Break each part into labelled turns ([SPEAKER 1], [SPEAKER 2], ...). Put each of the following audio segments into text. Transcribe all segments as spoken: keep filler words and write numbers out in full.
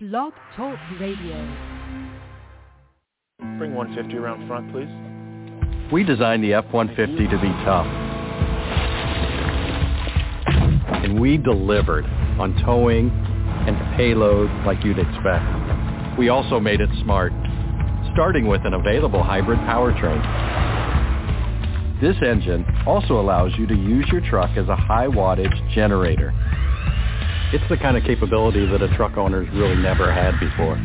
[SPEAKER 1] Blog Talk Radio.
[SPEAKER 2] Bring one fifty around front, please.
[SPEAKER 3] We designed the F one fifty to be tough. And we delivered on towing and payload like you'd expect. We also made it smart, starting with an available hybrid powertrain. This engine also allows you to use your truck as a high wattage generator. It's the kind of capability that a truck owner's really never had before.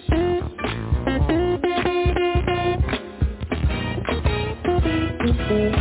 [SPEAKER 4] Thank you.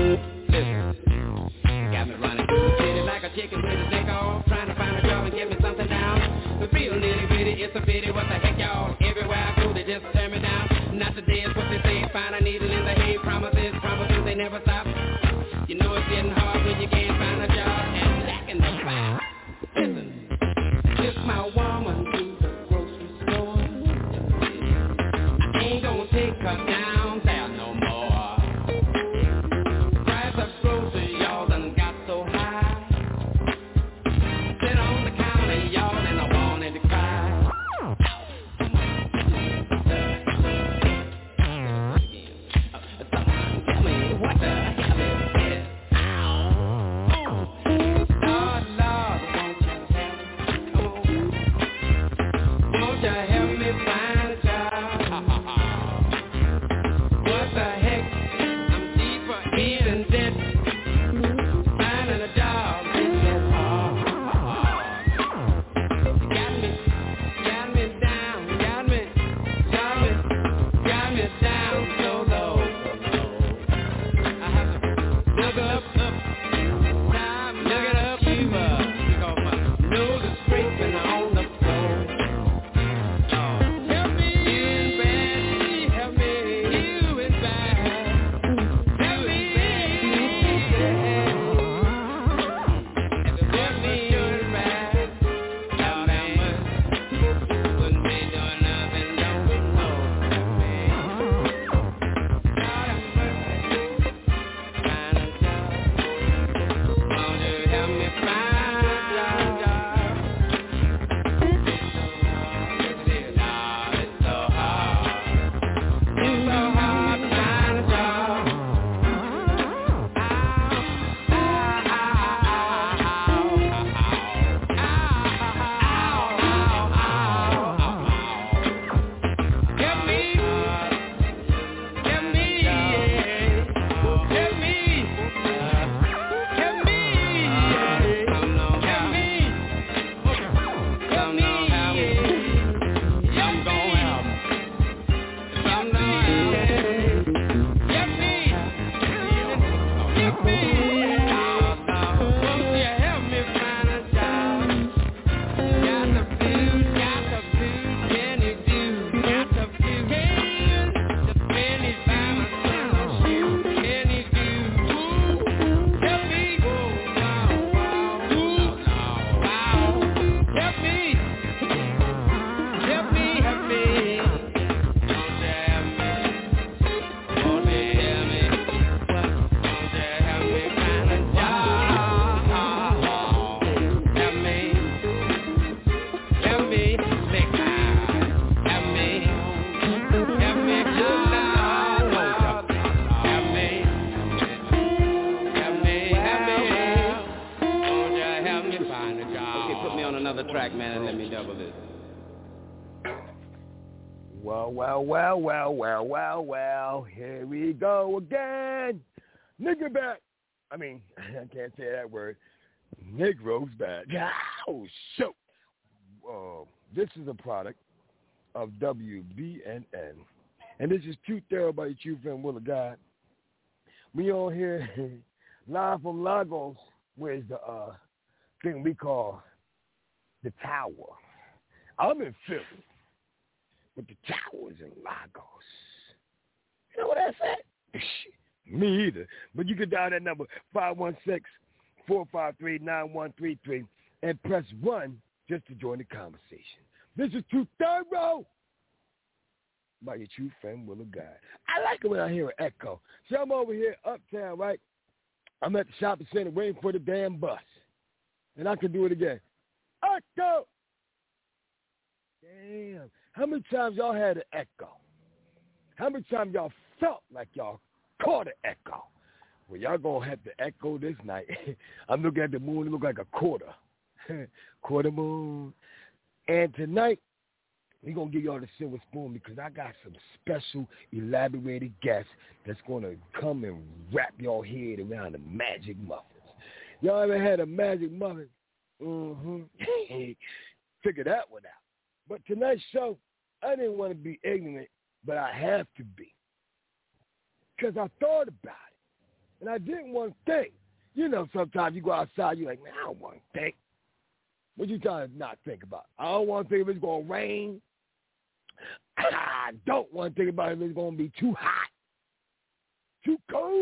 [SPEAKER 2] track, man, and let me double this.
[SPEAKER 4] Well, well, well, well, well, well, well, here we go again. Nigga back. I mean, I can't say that word. Negro's back. Oh, shoot. Uh, this is a product of W B N N. And this is Truth There by your true friend, Will of God. We on here live from Lagos, where's the uh, thing we call the Tower. I'm in Philly, but the Tower is in Lagos. You know what I said? Me either. But you can dial that number, five one six, four five three, nine one three three, and press one just to join the conversation. This is Truth Thorough by your true friend, Will of God. I like it when I hear an echo. See, I'm over here uptown, right? I'm at the shopping center waiting for the damn bus. And I can do it again. Echo! Damn. How many times y'all had an echo? How many times y'all felt like y'all caught an echo? Well, y'all gonna have to echo this night. I'm looking at the moon. It look like a quarter. Quarter moon. And tonight, we're going to give y'all the silver spoon because I got some special elaborated guests that's going to come and wrap your head around the magic muffins. Y'all ever had a magic muffin? Mm-hmm. Figure that one out. But tonight's show, I didn't want to be ignorant, but I have to be. Because I thought about it. And I didn't want to think. You know, sometimes you go outside, you're like, man, I don't want to think. What you trying to not think about? I don't want to think if it's going to rain. I don't want to think about if it's going to be too hot, too cold.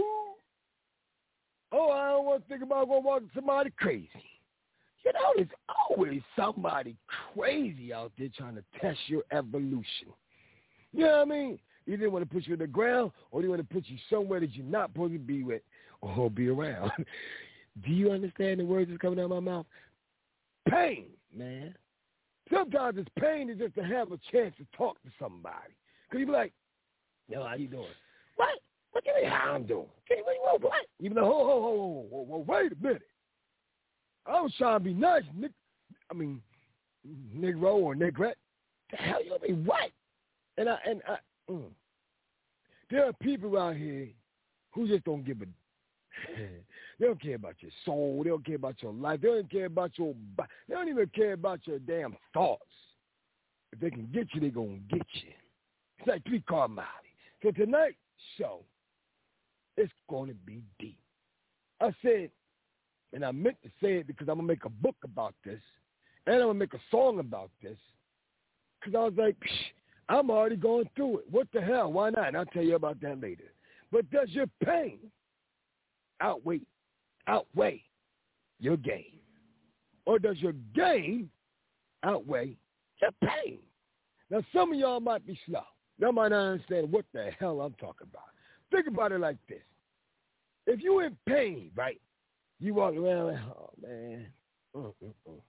[SPEAKER 4] Oh, I don't want to think about going to walk somebody crazy. You know, there's always somebody crazy out there trying to test your evolution. You know what I mean? Either they want to put you in the ground or they want to put you somewhere that you're not supposed to be with or be around. Do you understand the words that's coming out of my mouth? Pain, man. Sometimes it's pain is just to have a chance to talk to somebody. Because you be like, yo, how you doing? What? What do you mean how I'm doing? What? What? What? You be like, ho, ho, ho, ho, ho, wait a minute. I was trying to be nice, Nick. I mean, Negro or Negrette. The hell you mean what? And I, and I, mm. There are people out here who just don't give a they don't care about your soul. They don't care about your life. They don't care about your body. They don't even care about your damn thoughts. If they can get you, they're going to get you. It's like three car mileage. So tonight's show, it's going to be deep. I said, and I meant to say it because I'm going to make a book about this, and I'm going to make a song about this, because I was like, I'm already going through it. What the hell? Why not? And I'll tell you about that later. But does your pain outweigh outweigh your gain? Or does your gain outweigh your pain? Now, some of y'all might be slow. Y'all might not understand what the hell I'm talking about. Think about it like this. If you in pain, right, you walk around like, oh, man, Mm-mm-mm.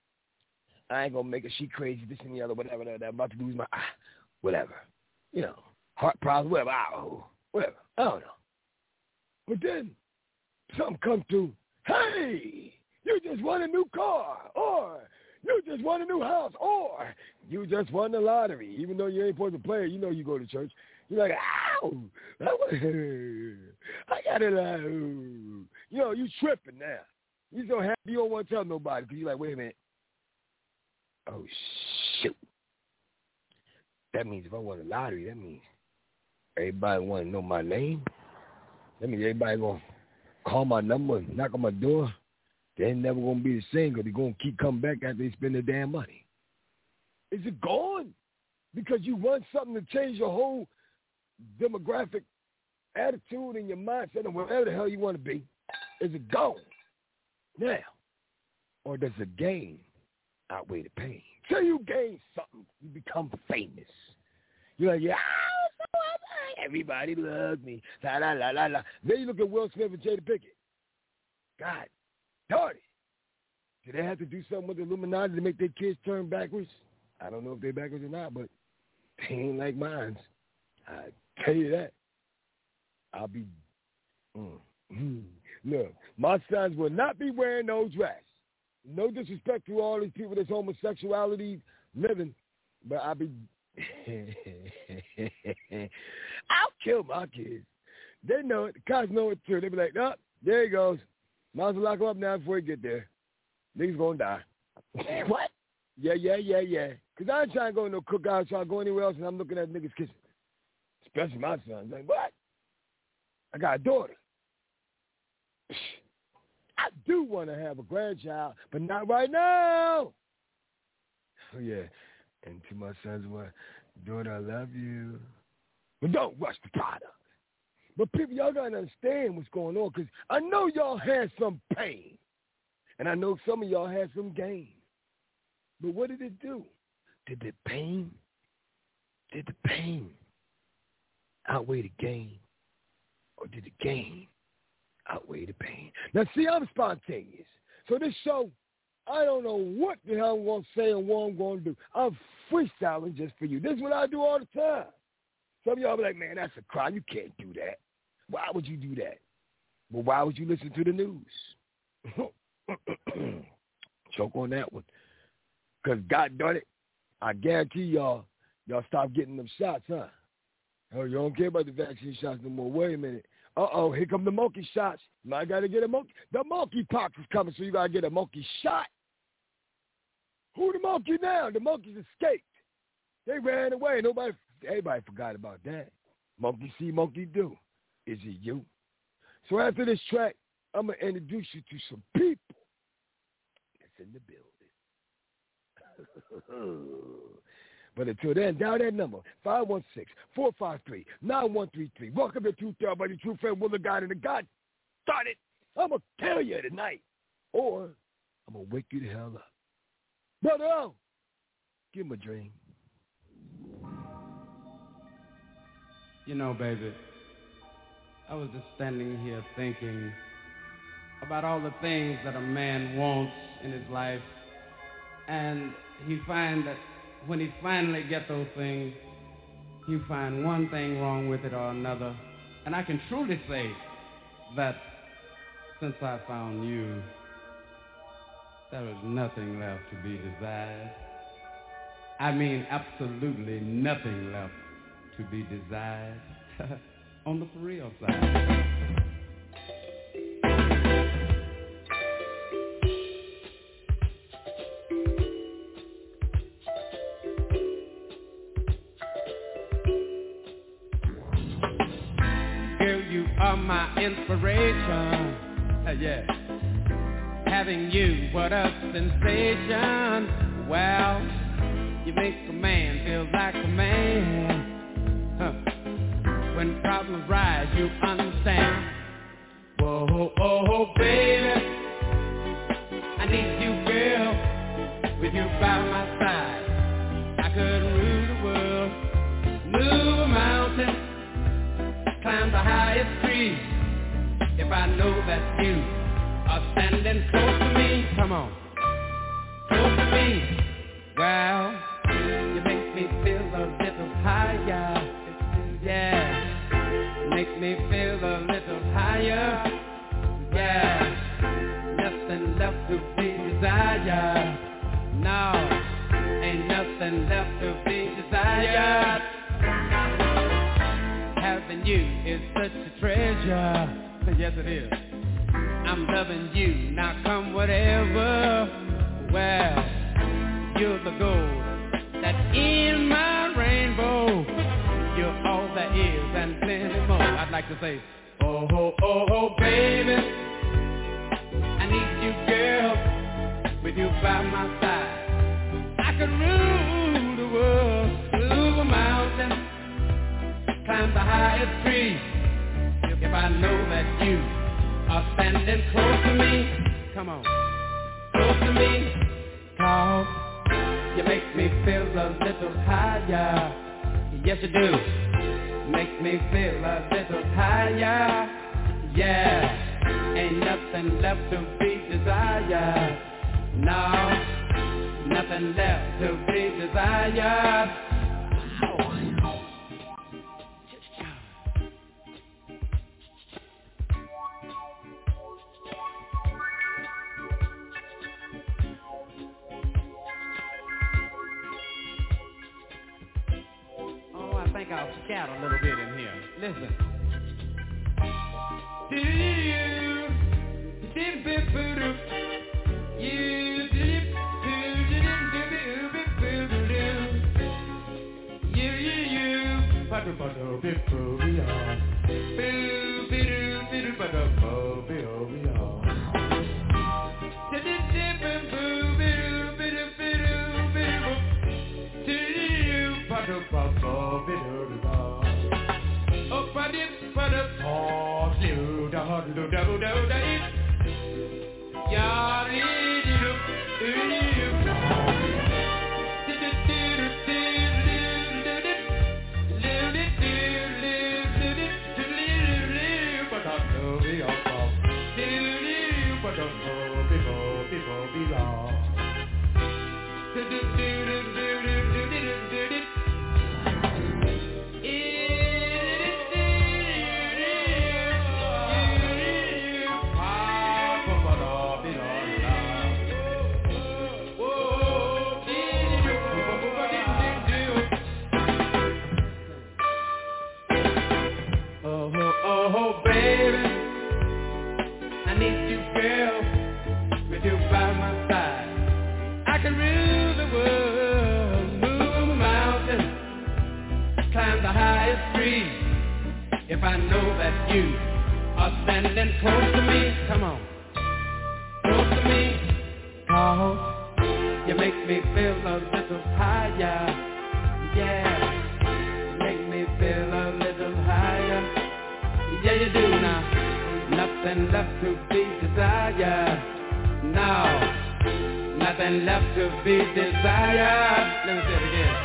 [SPEAKER 4] I ain't going to make her. She crazy, this and the other, whatever, whatever. I'm about to lose my, ah, whatever. You know, heart problems, whatever, oh, whatever. I don't know. But then something come through, hey, you just won a new car, or you just won a new house, or you just won the lottery. Even though you ain't supposed to play it, you know you go to church. You're like, ow, I got it. Uh, you know, you tripping now. You so happy you don't want to tell nobody because you're like, wait a minute. Oh, shoot. That means if I won the lottery, that means everybody want to know my name. That means everybody going to call my number and knock on my door. They ain't never going to be the same because they're going to keep coming back after they spend their damn money. Is it gone? Because you want something to change your whole demographic attitude and your mindset and whatever the hell you want to be. Is it gone? Now, or does the gain outweigh the pain? Till you gain something, you become famous. You're like, yeah, so am I. Everybody loves me. La, la, la, la, la. Then you look at Will Smith and Jada Pinkett. God darn it. Do they have to do something with the Illuminati to make their kids turn backwards? I don't know if they're backwards or not, but they ain't like mine. I tell you that. I'll be, mm, mm. Look, my sons will not be wearing no dress. no disrespect to all these people that's homosexuality living, but I be, I'll kill my kids. They know it. The cops know it too. They be like, oh, there he goes. Might as well lock him up now before he get there. Niggas gonna die. What? Yeah, yeah, yeah, yeah. Because I ain't trying to go to no cookout, trying to go anywhere else, and I'm looking at niggas kissing. Especially my son. Like, what? I got a daughter. I do want to have a grandchild, but not right now. Oh, yeah. And to my sons, what? Daughter, I love you. But don't rush the product. But people, y'all got to understand what's going on, because I know y'all had some pain. And I know some of y'all had some gain. But what did it do? Did the pain, did the pain outweigh the gain? Or did the gain outweigh the pain? Now, see, I'm spontaneous. So this show, I don't know what the hell I'm going to say and what I'm going to do. I'm freestyling just for you. This is what I do all the time. Some of y'all be like, man, that's a crime. You can't do that. Why would you do that? Well, why would you listen to the news? Choke on that one. Because God done it, I guarantee y'all, y'all stop getting them shots, huh? Oh, you don't care about the vaccine shots no more. Wait a minute. Uh-oh, here come the monkey shots. Now I got to get a monkey. The monkey pox is coming, so you got to get a monkey shot. Who the monkey now? The monkeys escaped. They ran away. Nobody, everybody forgot about that. Monkey see, monkey do. Is it you? So after this track, I'm going to introduce you to some people that's in the building. But until then, dial that number, five one six, four five three, nine one three three. Welcome to Truth Tell by your true friend, Will the God, and the God started. I'm going to kill you tonight. Or I'm going to wake you the hell up. Brother O, give him a dream.
[SPEAKER 2] You know, baby, I was just standing here thinking about all the things that a man wants in his life, and he finds that when he finally gets those things, he find one thing wrong with it or another. And I can truly say that since I found you, there is nothing left to be desired. I mean, absolutely nothing left to be desired on the for real side. My inspiration, uh, yeah. Having you, what a sensation. Well, you make a man feel like a man. Huh. When problems rise, you understand. Whoa, oh, oh, baby, I need you, girl. With you by my side, I could rule the world, move a mountain, climb the highest tree, if I know that you are standing close to me. Come on, close to me. Well, you make me feel a little higher. Yeah, make me feel a little higher. Yeah, nothing left to be desired. No, ain't nothing left to be desired. Having you is such a treasure. Yes, it is. I'm loving you. Now come whatever. Well, you're the gold that's in my rainbow. You're all there is and plenty more. I'd like to say, oh, oh, oh, oh, baby, I need you, girl, with you by my side. I could rule the world, move a mountain, climb the highest tree, if I know that you are standing close to me. Come on, close to me. Cause you make me feel a little higher. Yes, you do. Make me feel a little higher. Yeah, ain't nothing left to be desired. No, nothing left to be desired. take out scat a little bit in here. Listen. Do you, did bit boo you did you you you padu padu bit boo we are boo bidoo bidoo padu boo bidoo we are did did bit boo bidoo bidoo bidoo bidoo do you padu padu bidoo we are oh padu padu oh do do do do do ya ri do do if I know that you are standing close to me, come on, close to me, cause you make me feel a little higher, yeah, make me feel a little higher, yeah you do now, nothing left to be desired, no, nothing left to be desired, let me say it again.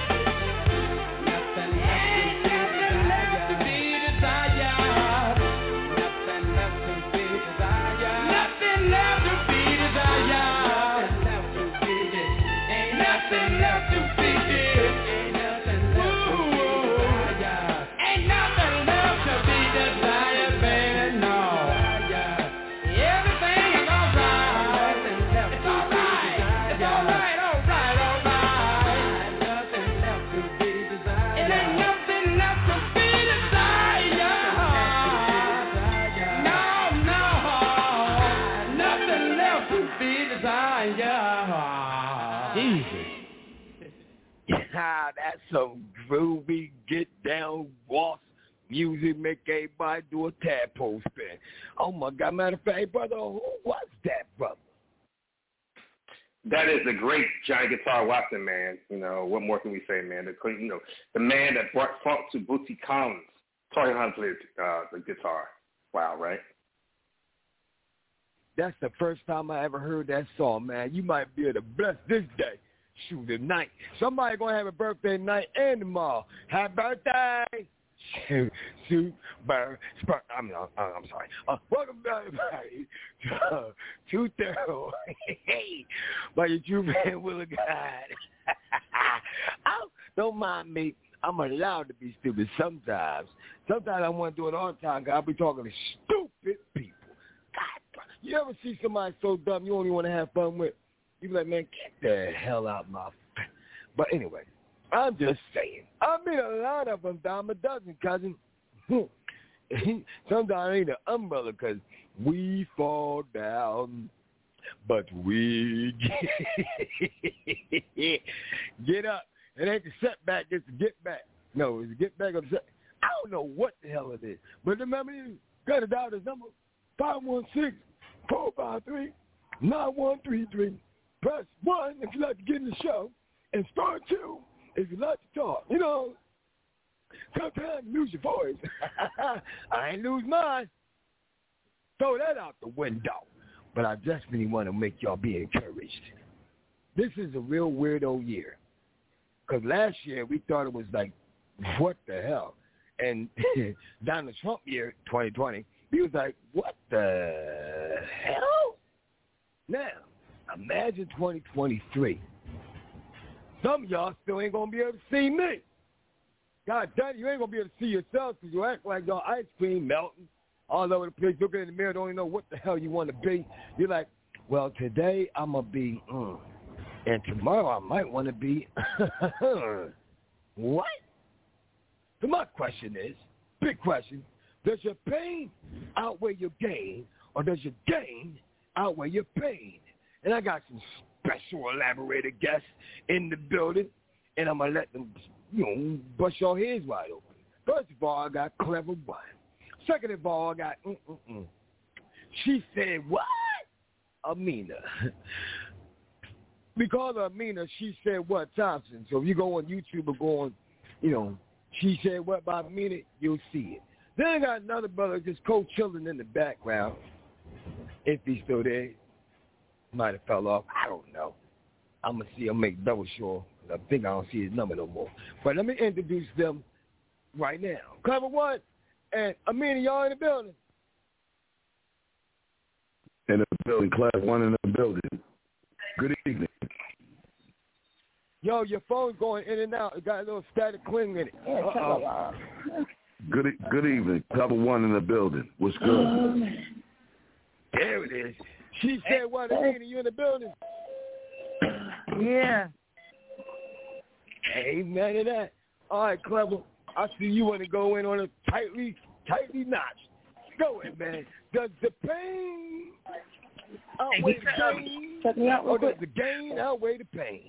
[SPEAKER 4] That's some groovy, get down, waltz music, make everybody do a tadpole spin. Oh my God, matter of fact, brother, who was that, brother?
[SPEAKER 5] That is the great Johnny Guitar Watson, man. You know, what more can we say, man? The, you know, the man that brought funk to Bootsy Collins. Tony Hunt played uh, the guitar. Wow, right?
[SPEAKER 4] That's the first time I ever heard that song, man. You might be able to bless this day. Shoot, tonight. Somebody going to have a birthday tonight and tomorrow. Happy birthday. Shoot, shoot, bird, spur. I'm, uh, I'm sorry. Uh, welcome, everybody, to uh, Two Thorough. Hey, by your true man, Will of God. Oh, don't mind me. I'm allowed to be stupid sometimes. Sometimes I want to do it all the time because I'll be talking to stupid people. God, you ever see somebody so dumb you only want to have fun with? You be like, man, get the hell out my face. But anyway, I'm just saying. I mean, a lot of them dime a dozen, cousin. Sometimes it ain't an umbrella because we fall down, but we get, get up. It ain't the setback, it's the get back. No, it's the get back or the set. I don't know what the hell it is. But remember, you got to dial this number, five one six, four five three, nine one three three. Press one if you like to get in the show, and star two if you like to talk. You know, sometimes you lose your voice. I ain't lose mine. Throw that out the window. But I definitely want to make y'all be encouraged. This is a real weirdo year. Because last year we thought it was like, what the hell? And Donald Trump year, twenty twenty, he was like, what the hell? Now, imagine twenty twenty-three. Some of y'all still ain't going to be able to see me. God damn, you ain't going to be able to see yourself because you act like your ice cream melting all over the place. Looking in the mirror, don't even know what the hell you want to be. You're like, well, today I'm going to be, mm, and tomorrow I might want to be, what? So my question is, big question, does your pain outweigh your gain, or does your gain outweigh your pain? And I got some special elaborated guests in the building, and I'm going to let them, you know, bust your heads wide open. First of all, I got Clever One. Second of all, I got mm-mm-mm. She said, what? Amina. We call her Amina, She Said What Thompson. So if you go on YouTube or go on, you know, She Said What by Amina, you'll see it. Then I got another brother just co-chilling in the background. If he's still there, might have fell off. I don't know. I'm going to see him make double sure. I think I don't see his number no more. But let me introduce them right now. Clever One and Amina, y'all in the building.
[SPEAKER 6] In the building, Class One in the building. Good evening.
[SPEAKER 4] Yo, your phone's going in and out. It got a little static cling in it. Uh-oh.
[SPEAKER 6] Good good evening. Clever One in the building. What's good?
[SPEAKER 4] There it is. She said what, Amina, you in the building?
[SPEAKER 7] Yeah.
[SPEAKER 4] Amen to that. All right, Clever. I see you want to go in on a tightly, tightly notch. Go in, man. Does the pain outweigh the gain,
[SPEAKER 7] Check me out real
[SPEAKER 4] or does
[SPEAKER 7] quick.
[SPEAKER 4] the gain outweigh the pain?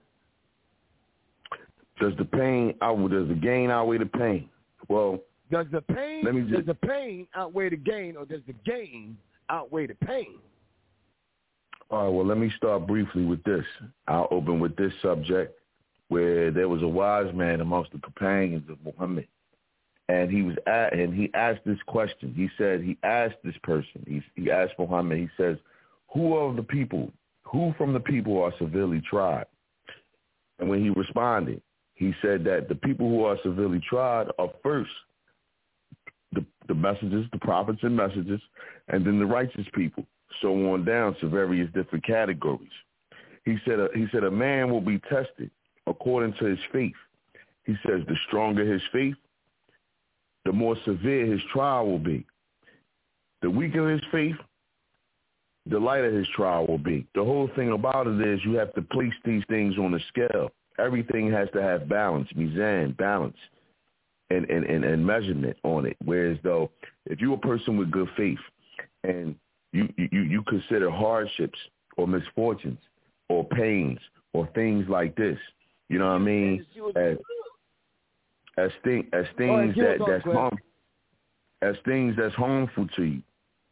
[SPEAKER 6] Does the pain out? Does the gain outweigh the pain? Well,
[SPEAKER 4] does the pain
[SPEAKER 6] let me just,
[SPEAKER 4] does the pain outweigh the gain, or does the gain outweigh the pain?
[SPEAKER 6] All right. Well, let me start briefly with this. I'll open with this subject, where there was a wise man amongst the companions of Muhammad, and he was at, and he asked this question. He said he asked this person. He he asked Muhammad. He says, "Who of the people? Who from the people are severely tried?" And when he responded, he said that the people who are severely tried are first the, the messengers, the prophets and messengers, and then the righteous people, so on down to various different categories. He said, a, he said, a man will be tested according to his faith. He says the stronger his faith, the more severe his trial will be. The weaker his faith, the lighter his trial will be. The whole thing about it is you have to place these things on a scale. Everything has to have balance, mizan, balance, and, and, and, and measurement on it. Whereas, though, if you're a person with good faith and you, you, you consider hardships or misfortunes or pains or things like this, you know what I mean, as, as, thing, as things that, that's harm, as things that's harmful to you,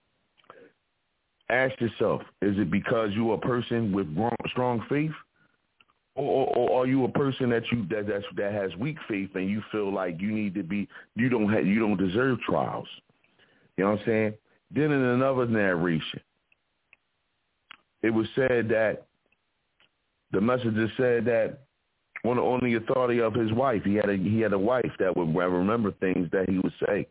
[SPEAKER 6] ask yourself, is it because you're a person with strong faith? Or, or are you a person that you that that's, that has weak faith and you feel like you need to be you don't have, you don't deserve trials? You know what I'm saying? Then in another narration, it was said that the messenger said that on the, on the authority of his wife, he had a he had a wife that would remember things that he would say,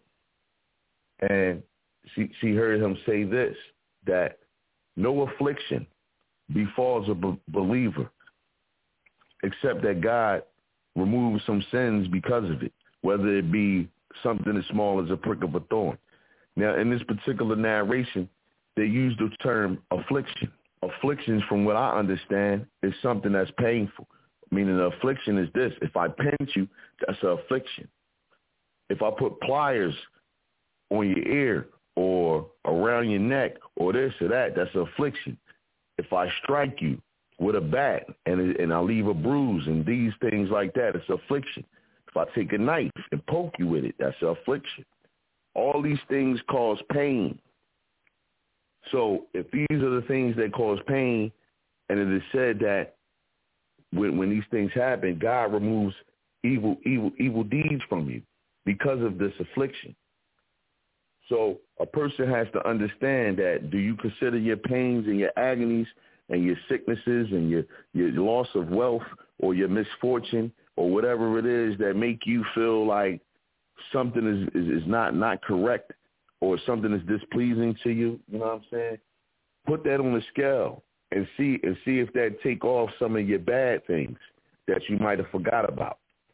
[SPEAKER 6] and she she heard him say this, that no affliction befalls a b- believer except that God removes some sins because of it, whether it be something as small as a prick of a thorn. Now, in this particular narration, they use the term affliction. Afflictions, from what I understand, is something that's painful, meaning the affliction is this. If I pinch you, that's an affliction. If I put pliers on your ear or around your neck or this or that, that's an affliction. If I strike you with a bat and and I leave a bruise and these things like that, it's affliction. If I take a knife and poke you with it, that's affliction. All these things cause pain. So if these are the things that cause pain, and it is said that when when these things happen, God removes evil evil evil deeds from you because of this affliction. So a person has to understand that, do you consider your pains and your agonies and your sicknesses and your, your loss of wealth or your misfortune or whatever it is that make you feel like something is, is, is not, not correct or something is displeasing to you, you know what I'm saying? Put that on the scale and see and see if that take off some of your bad things that you might have forgot about.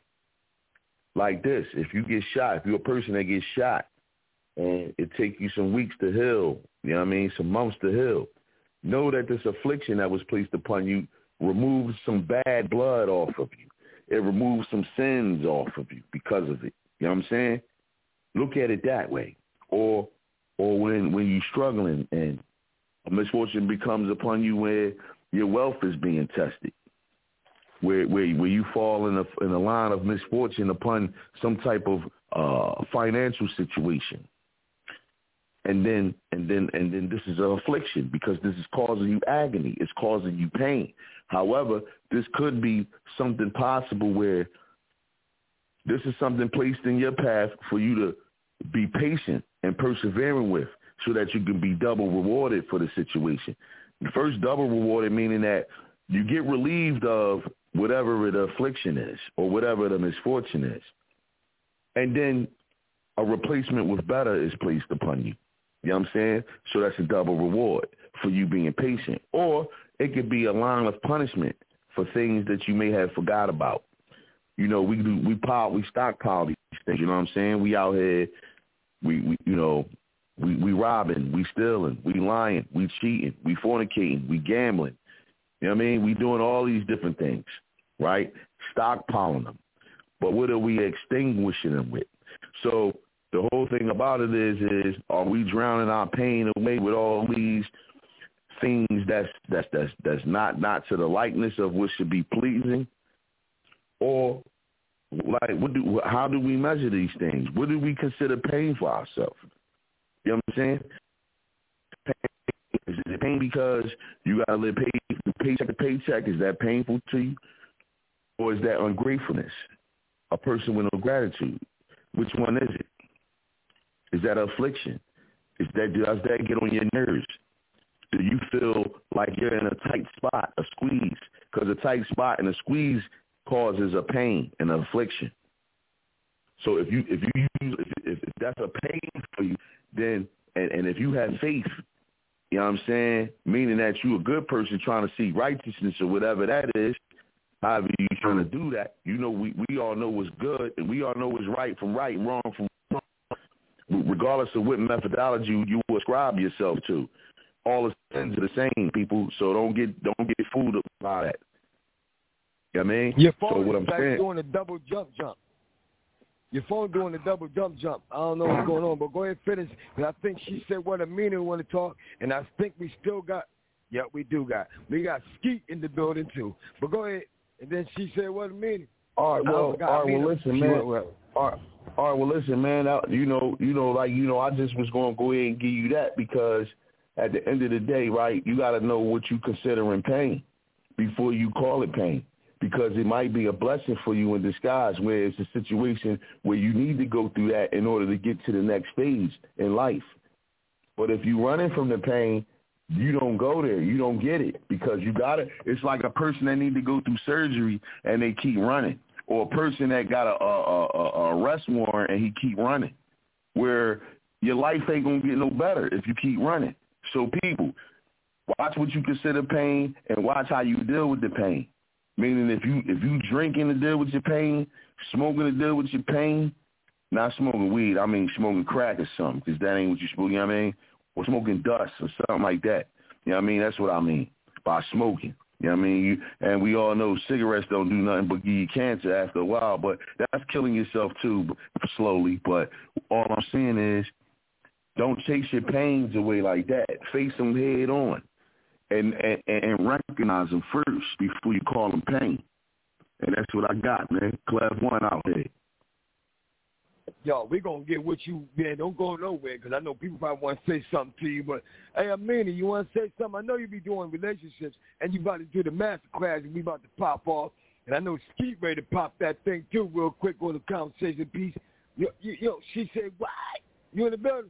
[SPEAKER 6] Like this, if you get shot, if you're a person that gets shot and it take you some weeks to heal, you know what I mean, some months to heal, know that this affliction that was placed upon you removes some bad blood off of you. It removes some sins off of you because of it. You know what I'm saying? Look at it that way. Or or when, when you're struggling and a misfortune becomes upon you where your wealth is being tested, where where, where you fall in a, in a line of misfortune upon some type of uh, financial situation. And then and then and then this is an affliction because this is causing you agony. It's causing you pain. However, this could be something possible where this is something placed in your path for you to be patient and persevering with so that you can be double rewarded for the situation. The first double rewarded meaning that you get relieved of whatever the affliction is or whatever the misfortune is. And then a replacement with better is placed upon you. You know what I'm saying? So that's a double reward for you being patient. Or it could be a line of punishment for things that you may have forgot about. You know, we do, we pile, we stockpile these things. You know what I'm saying? We out here, we, we you know, we, we robbing, we stealing, we lying, we cheating, we fornicating, we gambling. You know what I mean? We doing all these different things, right? Stockpiling them. But what are we extinguishing them with? So the whole thing about it is, is are we drowning our pain away with all these things that's that's that's that's not not to the likeness of what should be pleasing? Or like what do how do we measure these things? What do we consider pain for ourselves? You know what I'm saying? Pain, is it pain because you gotta live pay, paycheck to paycheck? Is that painful to you? Or is that ungratefulness? A person with no gratitude? Which one is it? Is that affliction? Is that, does that get on your nerves? Do you feel like you're in a tight spot, a squeeze? Because a tight spot and a squeeze causes a pain and an affliction. So if you if you use if, if that's a pain for you, then and, and if you have faith, you know what I'm saying, meaning that you're a good person trying to seek righteousness or whatever that is. However you're trying to do that, you know we, we all know what's good and we all know what's right from right and wrong from wrong, regardless of what methodology you ascribe yourself to. All the sins are the same, people. So don't get don't get fooled by that. You know what I mean?
[SPEAKER 4] Your phone
[SPEAKER 6] so what
[SPEAKER 4] is
[SPEAKER 6] I'm
[SPEAKER 4] like
[SPEAKER 6] saying,
[SPEAKER 4] doing a double jump jump. Your phone doing a double jump jump. I don't know what's going on, but go ahead and finish. And I think she said what a meaning want to talk, and I think we still got. Yeah, we do got. We got Skeet in the building too. But go ahead. And then she said, what a minute.
[SPEAKER 6] All right, well, all right, well, listen, man. All right, all right, well, listen, man. I, you know, you know, like, you know, I just was going to go ahead and give you that because at the end of the day, right, you got to know what you consider in pain before you call it pain because it might be a blessing for you in disguise where it's a situation where you need to go through that in order to get to the next stage in life. But if you're running from the pain, you don't go there. You don't get it because you got to. It's like a person that need to go through surgery and they keep running, or a person that got a, a, a, a arrest warrant and he keep running, where your life ain't going to get no better if you keep running. So people, watch what you consider pain and watch how you deal with the pain. Meaning if you if you drinking to deal with your pain, smoking to deal with your pain, not smoking weed, I mean smoking crack or something because that ain't what you smoke, you know what I mean? Or smoking dust or something like that. You know what I mean? That's what I mean by smoking. You know what I mean? You, and we all know cigarettes don't do nothing but give you cancer after a while, but that's killing yourself too slowly. But all I'm saying is don't chase your pains away like that. Face them head on and, and, and recognize them first before you call them pain. And that's what I got, man. Class one out there.
[SPEAKER 4] Yo, we going to get what you, man, don't go nowhere because I know people probably want to say something to you. But, hey, Amina, you want to say something? I know you be doing relationships, and you about to do the master class, and we about to pop off. And I know Skeet ready to pop that thing, too, real quick on the conversation piece. Yo, yo, yo she said, what? You in the building?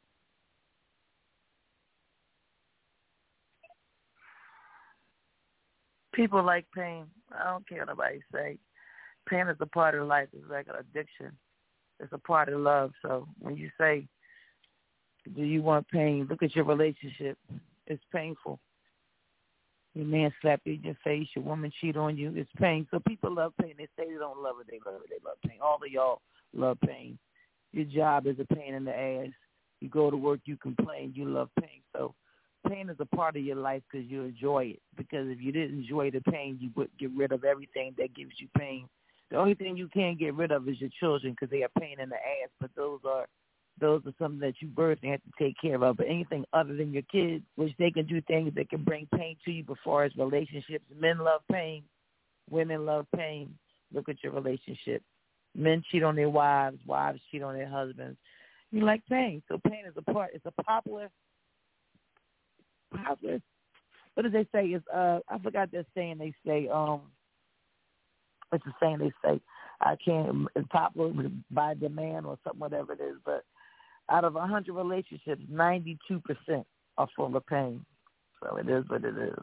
[SPEAKER 7] People like pain. I don't care what nobody say. Pain is a part of life. It's like an addiction. It's a part of love. So when you say, do you want pain, look at your relationship. It's painful. Your man slap you in your face, your woman cheat on you. It's pain. So people love pain. They say they don't love it. They love it. They love pain. All of y'all love pain. Your job is a pain in the ass. You go to work, you complain. You love pain. So pain is a part of your life because you enjoy it. Because if you didn't enjoy the pain, you would get rid of everything that gives you pain. The only thing you can't get rid of is your children because they are pain in the ass. But those are those are something that you birth and have to take care of. But anything other than your kids, which they can do things that can bring pain to you before as relationships. Men love pain. Women love pain. Look at your relationship. Men cheat on their wives. Wives cheat on their husbands. You like pain. So pain is a part. It's a popular, popular. What do they say? Is uh, I forgot that saying they say. Um, it's the saying they say. I can't. It's popular by demand or something, whatever it is. But out of a hundred relationships, ninety-two percent are full of pain. So it is what it is.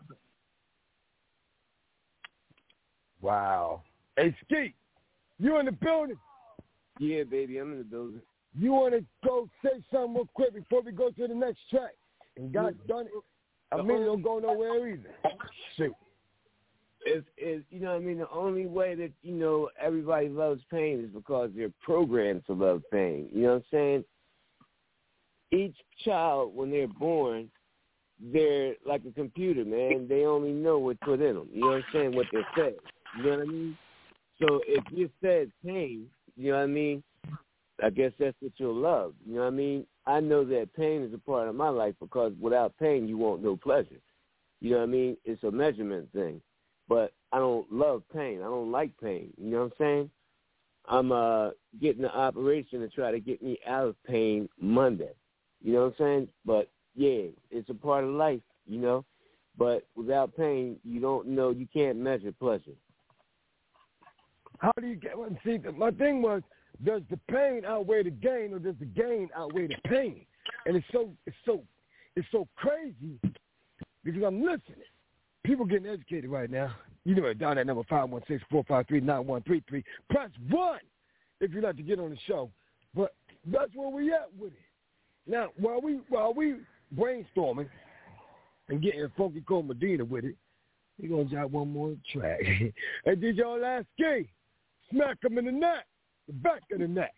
[SPEAKER 4] Wow. Hey, Skeet, you in the building?
[SPEAKER 8] Yeah, baby, I'm in the building.
[SPEAKER 4] You want to go say something real quick before we go to the next track? And God done it. I mean, it don't go nowhere either. Shoot.
[SPEAKER 8] It's, it's, you know what I mean? The only way that, you know, everybody loves pain is because they're programmed to love pain. You know what I'm saying? Each child, when they're born, they're like a computer, man. They only know what's put in them. You know what I'm saying? What they're fed. You know what I mean? So if you're fed pain, you know what I mean? I guess that's what you'll love. You know what I mean? I know that pain is a part of my life because without pain, you won't know pleasure. You know what I mean? It's a measurement thing. But I don't love pain. I don't like pain. You know what I'm saying? I'm uh, getting an operation to try to get me out of pain Monday. You know what I'm saying? But, yeah, it's a part of life, you know? But without pain, you don't know, you can't measure pleasure.
[SPEAKER 4] How do you get one? See, my thing was, does the pain outweigh the gain, or does the gain outweigh the pain? And it's so, it's so, it's so crazy because I'm listening. People getting educated right now. You know it, down at number five one six, four five three, nine one three three. Press one if you'd like to get on the show. But that's where we at with it. Now, while we while we brainstorming and getting Funky Cole Medina with it, we're going to drop one more track. And did y'all last game? Smack him in the neck, the back of the neck.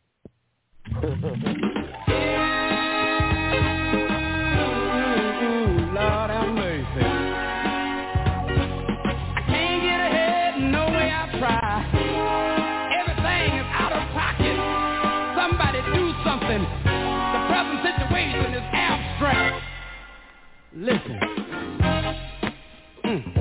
[SPEAKER 2] Lord have mercy. I can't get ahead no way I try. Everything is out of pocket. Somebody do something. The present situation is abstract. Listen. Mm.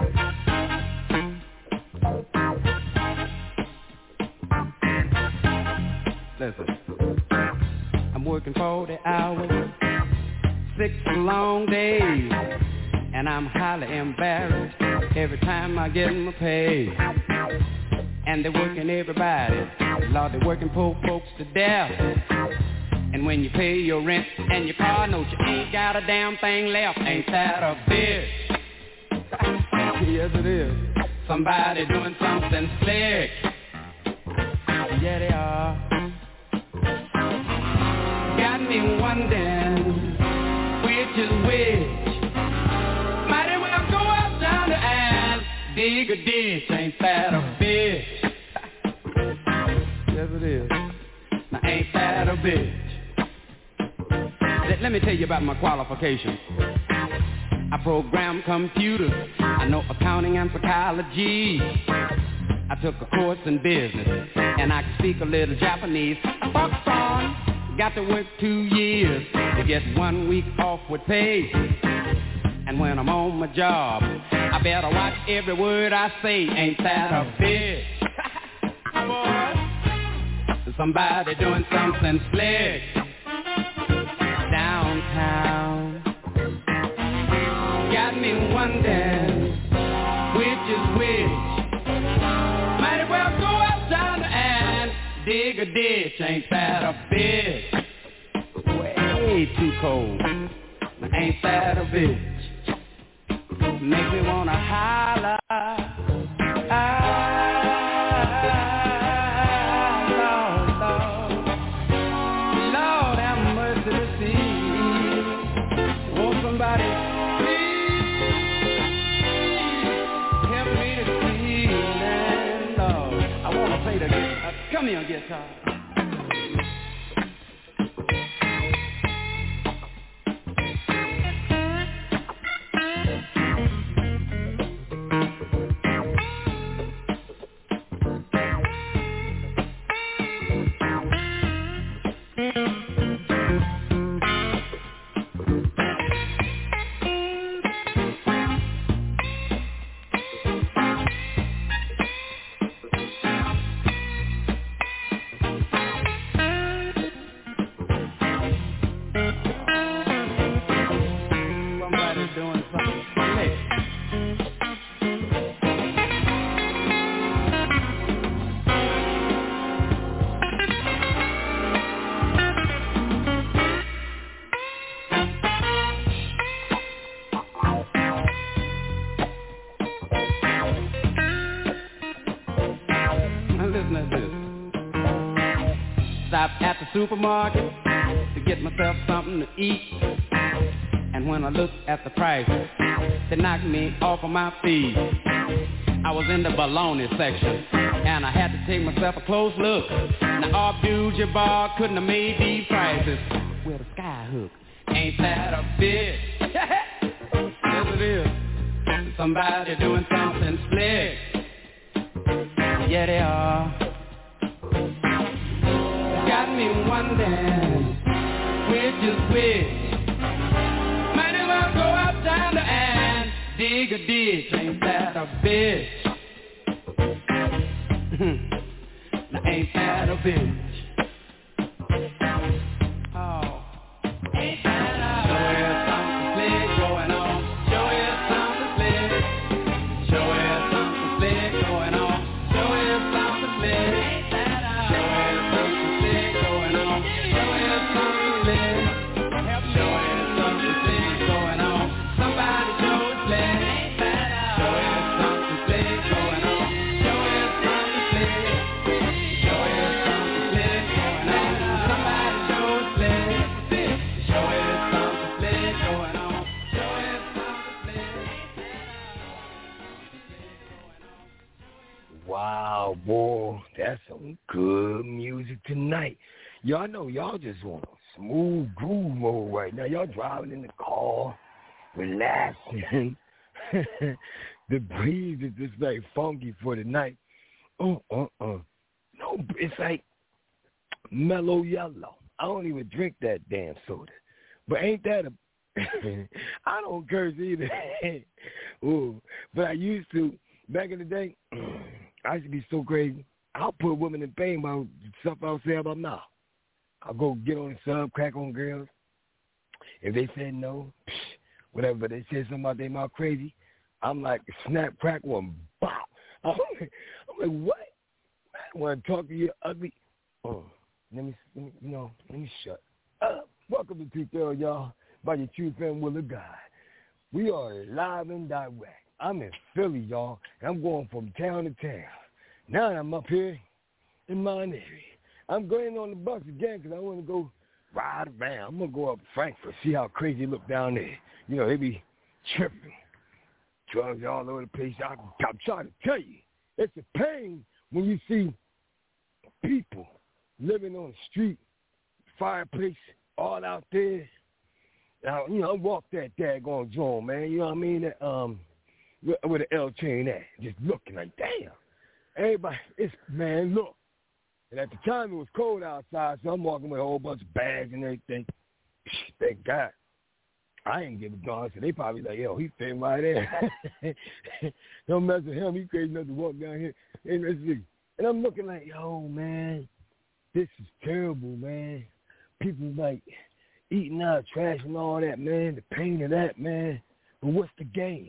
[SPEAKER 2] Listen. I'm working forty hours, six long days, and I'm highly embarrassed every time I get my pay. And they're working everybody, Lord, they're working poor folks to death. And when you pay your rent and your car note, you ain't got a damn thing left. Ain't that a bitch? Yes, it is. Somebody doing something slick. Yeah, they are. Got me wondering which is which. Might as well go up down the aisle, dig a ditch. Ain't that a bitch? Yes, it is. Now, ain't that a bitch? Let, let me tell you about my qualifications. I program computers. I know accounting and psychology. I took a course in business, and I can speak a little Japanese. Fuck on. Got to work two years to get one week off with pay. And when I'm on my job, I better watch every word I say. Ain't that a bitch? Boy, somebody doing something slick downtown. Got me wondering which is which. Might as well go up down and dig a ditch. Ain't that a bitch? Way too cold. Ain't that a bitch? Make me wanna holler. Ah, Lord, Lord, Lord have mercy to see. Won't somebody please help me to see that, Lord? I wanna play the guitar. Uh, come here, guitar. supermarket to get myself something to eat. And when I looked at the prices, they knocked me off of my feet. I was in the bologna section, and I had to take myself a close look. Now Abdul-Jabbar couldn't have made these prices with a sky hook. Ain't that a bitch? Yes it is. Somebody doing something slick. Yeah they are. Got me wondering which is which. Might as well go out down there and dig a ditch. Ain't that a bitch? Now ain't that a bitch? Oh, ain't that a show you something slick going on. Show you something slick. Show you something slick going on. Show you something slick. Ain't that a show you something slick going on. Show you something slick. Show you something slick going on. Somebody show it slick. Ain't that a show you something slick going on. Show you something slick. Show you something slick going on. Somebody show it slick. Show you something slick going on. Show you something slick.
[SPEAKER 4] Wow, boy, that's some good music tonight. Y'all know y'all just want a smooth groove mode right now. Y'all driving in the car, relaxing. The breeze is just like funky for the night. Uh, uh, uh. No, it's like mellow yellow. I don't even drink that damn soda. But ain't that a... I don't curse either. Ooh, but I used to. Back in the day, I used to be so crazy. I'll put women in pain by stuff I'll say about now. I'll go get on the sub, crack on girls. If they said no, whatever, they said something about their mouth crazy, I'm like, snap, crack one, bop. I'm like, I'm like what? I want to talk to you ugly. Oh, let me, let me, you know, let me shut up. Welcome to T L, y'all, by your true friend, Will of God. We are live and direct. I'm in Philly, y'all, and I'm going from town to town. Now I'm up here in my area. I'm going on the bus again because I want to go ride around. I'm going to go up to Frankfurt, see how crazy it look down there. You know, they be tripping. Drugs all over the place. I, I'm trying to tell you, it's a pain when you see people living on the street, fireplace, all out there. Now, you know, I walk that daggone joint, man. You know what I mean? That, um, with an L chain at, just looking like, damn. Everybody, it's, man, look. And at the time, it was cold outside, so I'm walking with a whole bunch of bags and everything. Thank God. I ain't give a darn, so they probably like, yo, he fit right there. Don't mess with him. He crazy enough to walk down here. And, let's see. And I'm looking like, yo, man, this is terrible, man. People like eating out trash and all that, man, the pain of that, man. But what's the gain?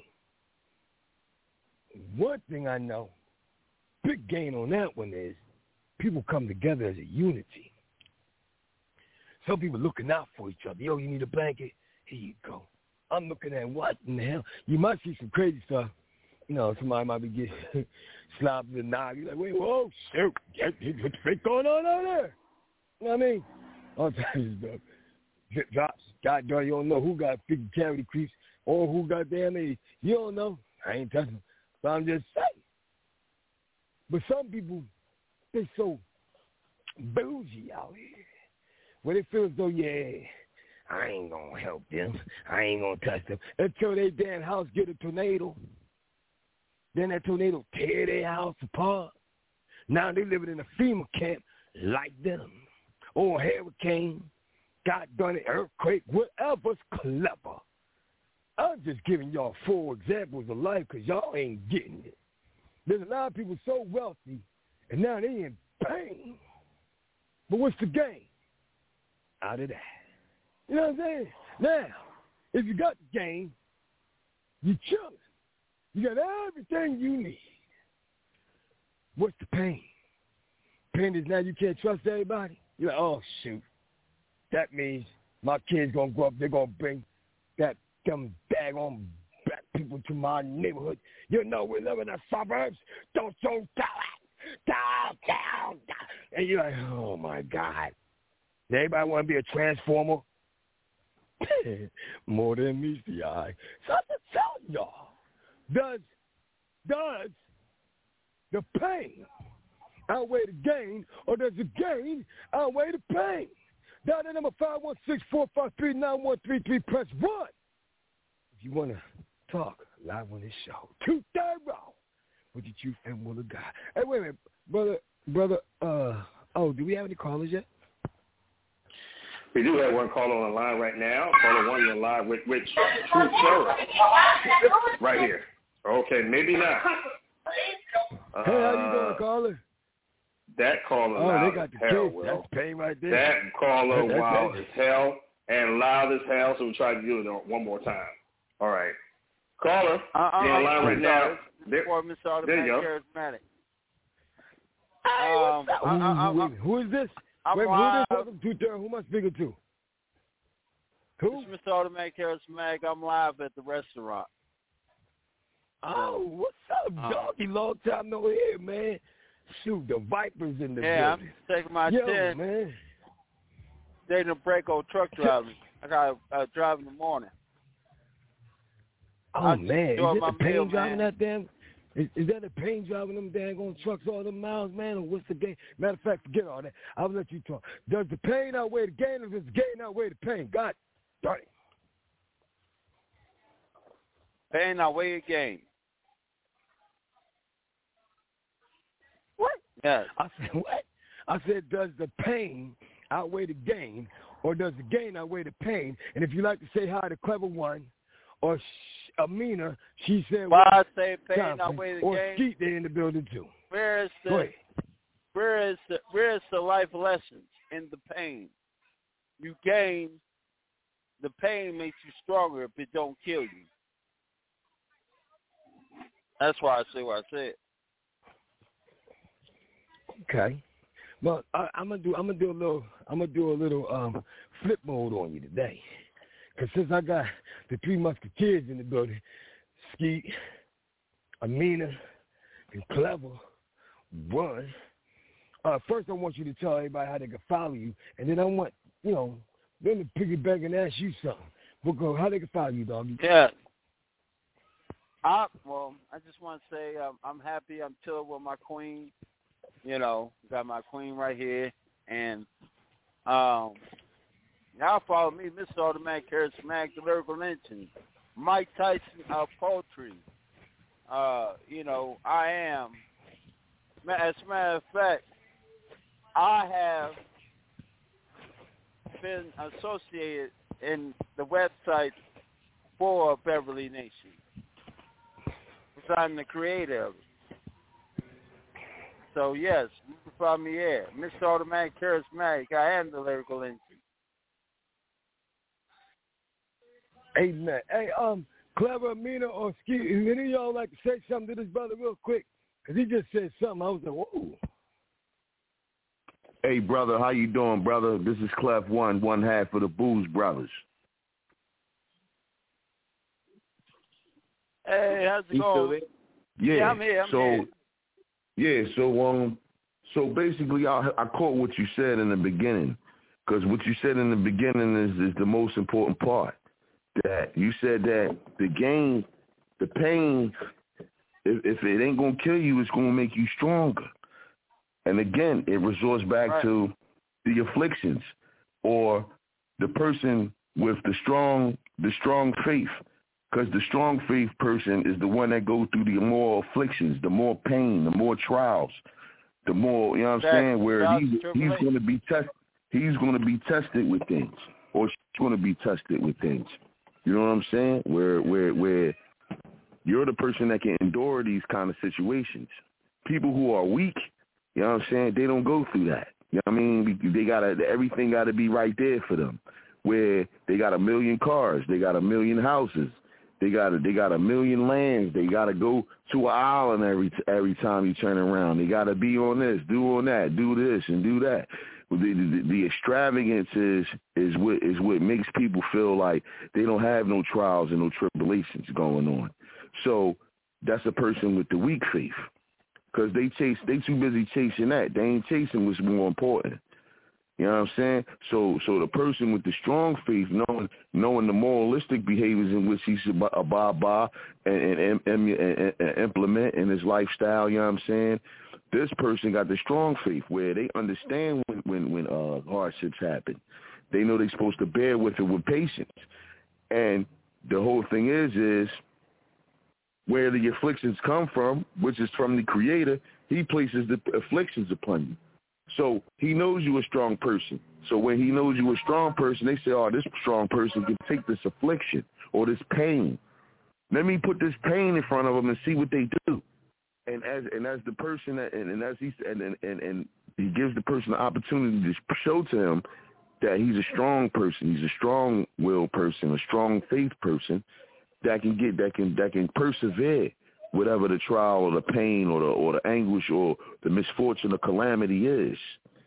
[SPEAKER 4] One thing I know, big gain on that one is people come together as a unity. Some people looking out for each other. Yo, you need a blanket? Here you go. I'm looking at what in the hell? You might see some crazy stuff. You know, somebody might be getting slapped in the knob. You're like, wait, whoa, shoot. What the frick going on over there? You know what I mean? All kinds of stuff. Drip drops. God darn, you don't know who got freaking cavity creeps or who got damn AIDS. You don't know. I ain't touching them. But I'm just saying. But some people, they so bougie out here. Where they feel as though, yeah, I ain't going to help them. I ain't going to touch them. Until their damn house get a tornado. Then that tornado tear their house apart. Now they living in a FEMA camp like them. Or a hurricane. God done it, earthquake, whatever's clever. I'm just giving y'all four examples of life because y'all ain't getting it. There's a lot of people so wealthy, and now they in pain. But what's the gain out of that? You know what I'm saying? Now, if you got the gain, you're chilling. You got everything you need. What's the pain? Pain is now you can't trust everybody. You're like, oh, shoot. That means my kids going to grow up, they're going to bring that them daggone black people to my neighborhood. You know we live in the suburbs. Don't you do it. Down, down, down. And you're like, oh, my God. Everybody want to be a transformer? More than meets the eye. So I'm just telling y'all, does, does the pain outweigh the gain, or does the gain outweigh the pain? Down at number five one six, four five three, nine one three three, press one. If you want to talk live on this show, two third row with the truth and will of God. Hey, wait a minute, brother, brother, uh, oh, do we have any callers yet?
[SPEAKER 5] We do have one caller on the line right now. Caller one, you're live with Rich Truth Show right here. Okay, maybe not.
[SPEAKER 4] Uh, hey, how you doing, caller?
[SPEAKER 5] That caller
[SPEAKER 4] oh,
[SPEAKER 5] loud
[SPEAKER 4] they got
[SPEAKER 5] as
[SPEAKER 4] the
[SPEAKER 5] hell,
[SPEAKER 4] case.
[SPEAKER 5] Will.
[SPEAKER 4] That's pain right there.
[SPEAKER 5] That caller
[SPEAKER 4] That's
[SPEAKER 5] wild
[SPEAKER 4] it.
[SPEAKER 5] as hell and loud as hell, so we'll try to do it one more time. All right. Caller,
[SPEAKER 9] uh,
[SPEAKER 5] you're on the line right now.
[SPEAKER 9] There, there
[SPEAKER 5] you go.
[SPEAKER 9] Charismatic.
[SPEAKER 4] Hey,
[SPEAKER 9] um,
[SPEAKER 4] what's up?
[SPEAKER 9] I, I,
[SPEAKER 4] who,
[SPEAKER 9] I,
[SPEAKER 4] who, who is this?
[SPEAKER 9] I'm
[SPEAKER 4] Wait,
[SPEAKER 9] live.
[SPEAKER 4] who is this? Who, who am I speaking to? Who?
[SPEAKER 9] It's Mister Automatic Charismatic. I'm live at the restaurant.
[SPEAKER 4] Oh, what's up,
[SPEAKER 9] um,
[SPEAKER 4] doggy? Long time no hear, man. Shoot, the Vipers in the
[SPEAKER 9] yeah,
[SPEAKER 4] building.
[SPEAKER 9] I'm taking my
[SPEAKER 4] Yo,
[SPEAKER 9] ten.
[SPEAKER 4] man.
[SPEAKER 9] Dating a break on truck driving. I got to uh, drive in the morning.
[SPEAKER 4] Oh,
[SPEAKER 9] I
[SPEAKER 4] man. Is
[SPEAKER 9] enjoy
[SPEAKER 4] it
[SPEAKER 9] my
[SPEAKER 4] the pain
[SPEAKER 9] meal,
[SPEAKER 4] driving
[SPEAKER 9] man.
[SPEAKER 4] that damn? Is, is that the pain driving them daggone trucks all them miles, man? Or what's the gain? Matter of fact, forget all that. I'll let you talk. Does the pain outweigh the gain, or does the gain outweigh the pain? God darn it.
[SPEAKER 9] Pain outweigh the gain.
[SPEAKER 4] What?
[SPEAKER 9] Yes.
[SPEAKER 4] I said, what? I said, does the pain outweigh the gain, or does the gain outweigh the pain? And if you like to say hi to Clever One, or Sh- Amina, she said,
[SPEAKER 9] Why
[SPEAKER 4] well,
[SPEAKER 9] I say pain outweigh the
[SPEAKER 4] or
[SPEAKER 9] gain?
[SPEAKER 4] Skeet, they're in the building too.
[SPEAKER 9] Where is the where is the where is the life lessons in the pain? You gain, the pain makes you stronger if it don't kill you. That's why I say what I said.
[SPEAKER 4] Okay. Well, I, I'm gonna do. I'm gonna do a little. I'm gonna do a little um, flip mode on you today, because since I got the three musketeers in the building, Skeet, Amina, and Clever One. Uh, first, I want you to tell everybody how they can follow you, and then I want you know them to piggyback and ask you something. Because how they can follow you, doggy?
[SPEAKER 9] Yeah. I, well, I just want to say um, I'm happy. I'm chilling with my queen. You know, got my queen right here. And um, y'all follow me, Mister Automatic Charismatic, the Lyrical Lynching, Mike Tyson, uh, Poetry. Uh, you know, I am. As a matter of fact, I have been associated in the website for Beverly Nation. Because I'm the creator of it. So, yes, you can find me there. Mister Automatic Charismatic, I am the Lyrical Lynching.
[SPEAKER 4] Amen. Hey, um, Clever, Amina, or Ski, any of y'all like to say something to this brother real quick? Because he just said something. I was like, whoa.
[SPEAKER 6] Hey, brother, how you doing, brother? This is Clef One, one half of the Booze Brothers.
[SPEAKER 9] Hey, how's it
[SPEAKER 6] You
[SPEAKER 9] going?
[SPEAKER 6] still there? Yeah,
[SPEAKER 9] yeah, I'm here. I'm
[SPEAKER 6] so,
[SPEAKER 9] here.
[SPEAKER 6] Yeah, so um, so basically, I, I caught what you said in the beginning, because what you said in the beginning is, is the most important part. That you said that the gain, the pain, if, if it ain't gonna kill you, it's gonna make you stronger. And again, it resorts back
[SPEAKER 9] right.
[SPEAKER 6] to the afflictions, or the person with the strong, the strong faith. Because the strong faith person is the one that goes through the more afflictions, the more pain, the more trials, the more, you know what I'm saying, where he's, he's going to be tested. He's going to be tested with things, or she's going to be tested with things. You know what I'm saying? Where, where, where you're the person that can endure these kind of situations. People who are weak, you know what I'm saying, they don't go through that. You know what I mean? They gotta, everything got to be right there for them. Where they got a million cars, they got a million houses. They got a, they got a million lands. They got to go to an island every every time you turn around. They got to be on this, do on that, do this, and do that. The, the, the extravagance is is what is what makes people feel like they don't have no trials and no tribulations going on. So that's a person with the weak faith, because they chase they too busy chasing that. They ain't chasing what's more important. You know what I'm saying? So so the person with the strong faith, knowing knowing the moralistic behaviors in which he should abide by and, and, and, and, and implement in his lifestyle, you know what I'm saying? This person got the strong faith where they understand when, when, when uh, hardships happen. They know they're supposed to bear with it with patience. And the whole thing is, is where the afflictions come from, which is from the Creator, he places the afflictions upon you. So he knows you're a strong person. So when he knows you're a strong person, they say, oh, this strong person can take this affliction or this pain. Let me put this pain in front of them and see what they do. And as and as the person, that, and, and as he and, and, and, and he gives the person the opportunity to show to him that he's a strong person, he's a strong-willed person, a strong faith person that can get that can that can persevere whatever the trial or the pain or the or the anguish or the misfortune or calamity is.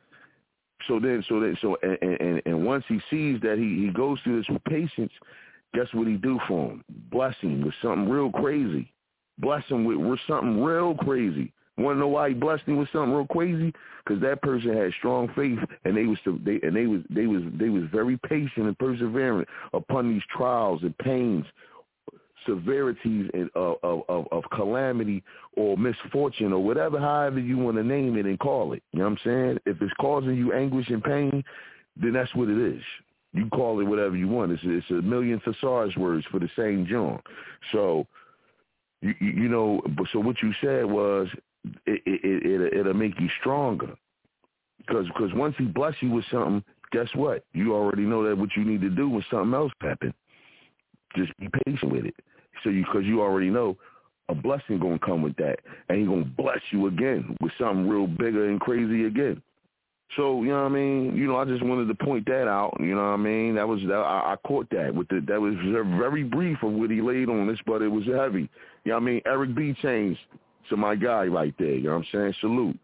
[SPEAKER 6] So then, so then, so and, and, and once he sees that he, he goes through this with patience, guess what he do for him? Bless him with something real crazy. Bless him with, with something real crazy. Want to know why he blessed him with something real crazy? Because that person had strong faith, and they was they and they was they was they was very patient and perseverant upon these trials and pains, severities of, of, of, of calamity or misfortune or whatever, however you want to name it and call it. You know what I'm saying? If it's causing you anguish and pain, then that's what it is. You call it whatever you want. It's, it's a million thesaurus words for the same John. So, you, you know, so what you said was it, it, it, it'll make you stronger. Because because once he bless you with something, guess what? You already know that what you need to do when something else happens. Just be patient with it. So you, because you already know a blessing going to come with that. And he's going to bless you again with something real bigger and crazy again. So, you know what I mean? You know, I just wanted to point that out. You know what I mean? That was, that, I, I caught that. with the, That was very brief of what he laid on this, but it was heavy. You know what I mean? Eric B. Chains to my guy right there. You know what I'm saying? Salute.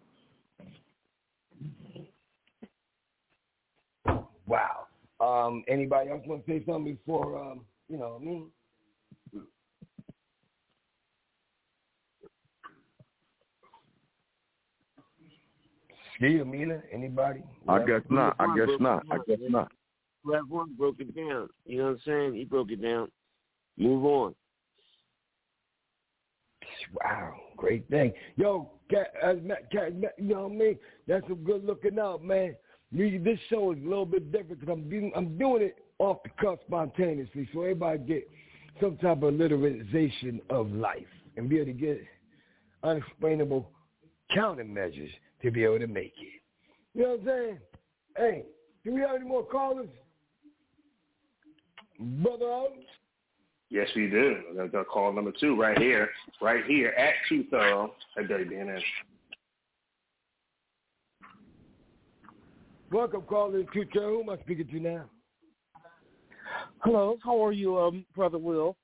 [SPEAKER 4] Wow. Um, anybody else want to say something before, um, you know, me? Ski, Amina, anybody?
[SPEAKER 6] I guess not. I guess not. I guess not.
[SPEAKER 8] Rev One broke it down. You know what I'm saying? He broke it down. Move on.
[SPEAKER 4] Wow, great thing. Yo, Cat, uh, Cat, you know what I mean? That's some good looking out, man. Me, this show is a little bit different because I'm doing, I'm doing it off the cuff spontaneously, so everybody get some type of literalization of life and be able to get unexplainable countermeasures to be able to make it. You know what I'm saying? Hey, do we have any more callers? Brother Adams?
[SPEAKER 5] Yes, we do. We're going to call number two right here, right here at Too Thorough at W B N S.
[SPEAKER 4] Welcome, caller to Too Thorough. Who am I speaking to now?
[SPEAKER 10] Hello, how are you, um, Brother Will?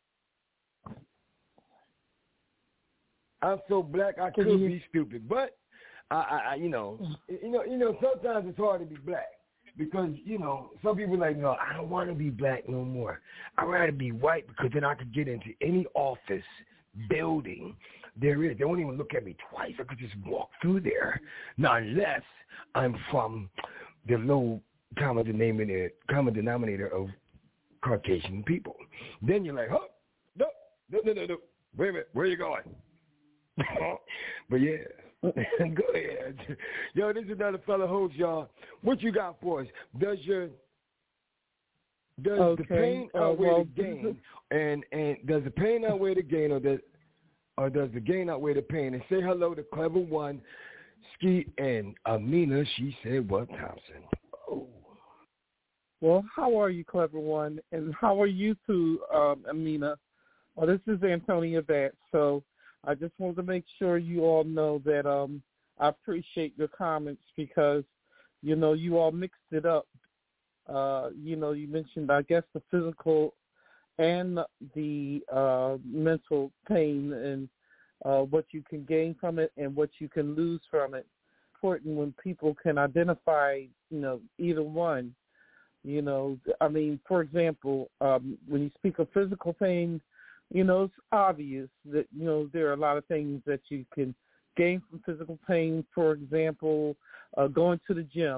[SPEAKER 4] I'm so black I could be stupid, but I, I, you know, you know, you know. Sometimes it's hard to be black because you know some people are like, no, I don't want to be black no more. I'd rather be white because then I could get into any office building there is. They won't even look at me twice. I could just walk through there. Now, unless I'm from the low common denominator, common denominator of Caucasian people. Then you're like, oh, no, no, no, no, no. Wait a minute, where are you going? But yeah, go ahead. Yo, this is another fellow host, y'all. What you got for us? Does your does
[SPEAKER 10] okay.
[SPEAKER 4] the pain
[SPEAKER 10] uh,
[SPEAKER 4] outweigh
[SPEAKER 10] well,
[SPEAKER 4] the gain? And and does the pain outweigh the gain, or does or does the gain outweigh the pain? And say hello to Clever One, Ski, and Amina. She said, "What, Thompson?" Oh.
[SPEAKER 10] Well, how are you, Clever One, and how are you too, um, Amina? Well, this is Antonia Vance, so I just wanted to make sure you all know that um, I appreciate your comments because, you know, you all mixed it up. Uh, you know, you mentioned, I guess, the physical and the uh, mental pain and uh, what you can gain from it and what you can lose from it. Important when people can identify, you know, either one. You know, I mean, for example, um, when you speak of physical pain, you know, it's obvious that, you know, there are a lot of things that you can gain from physical pain. For example, uh, going to the gym.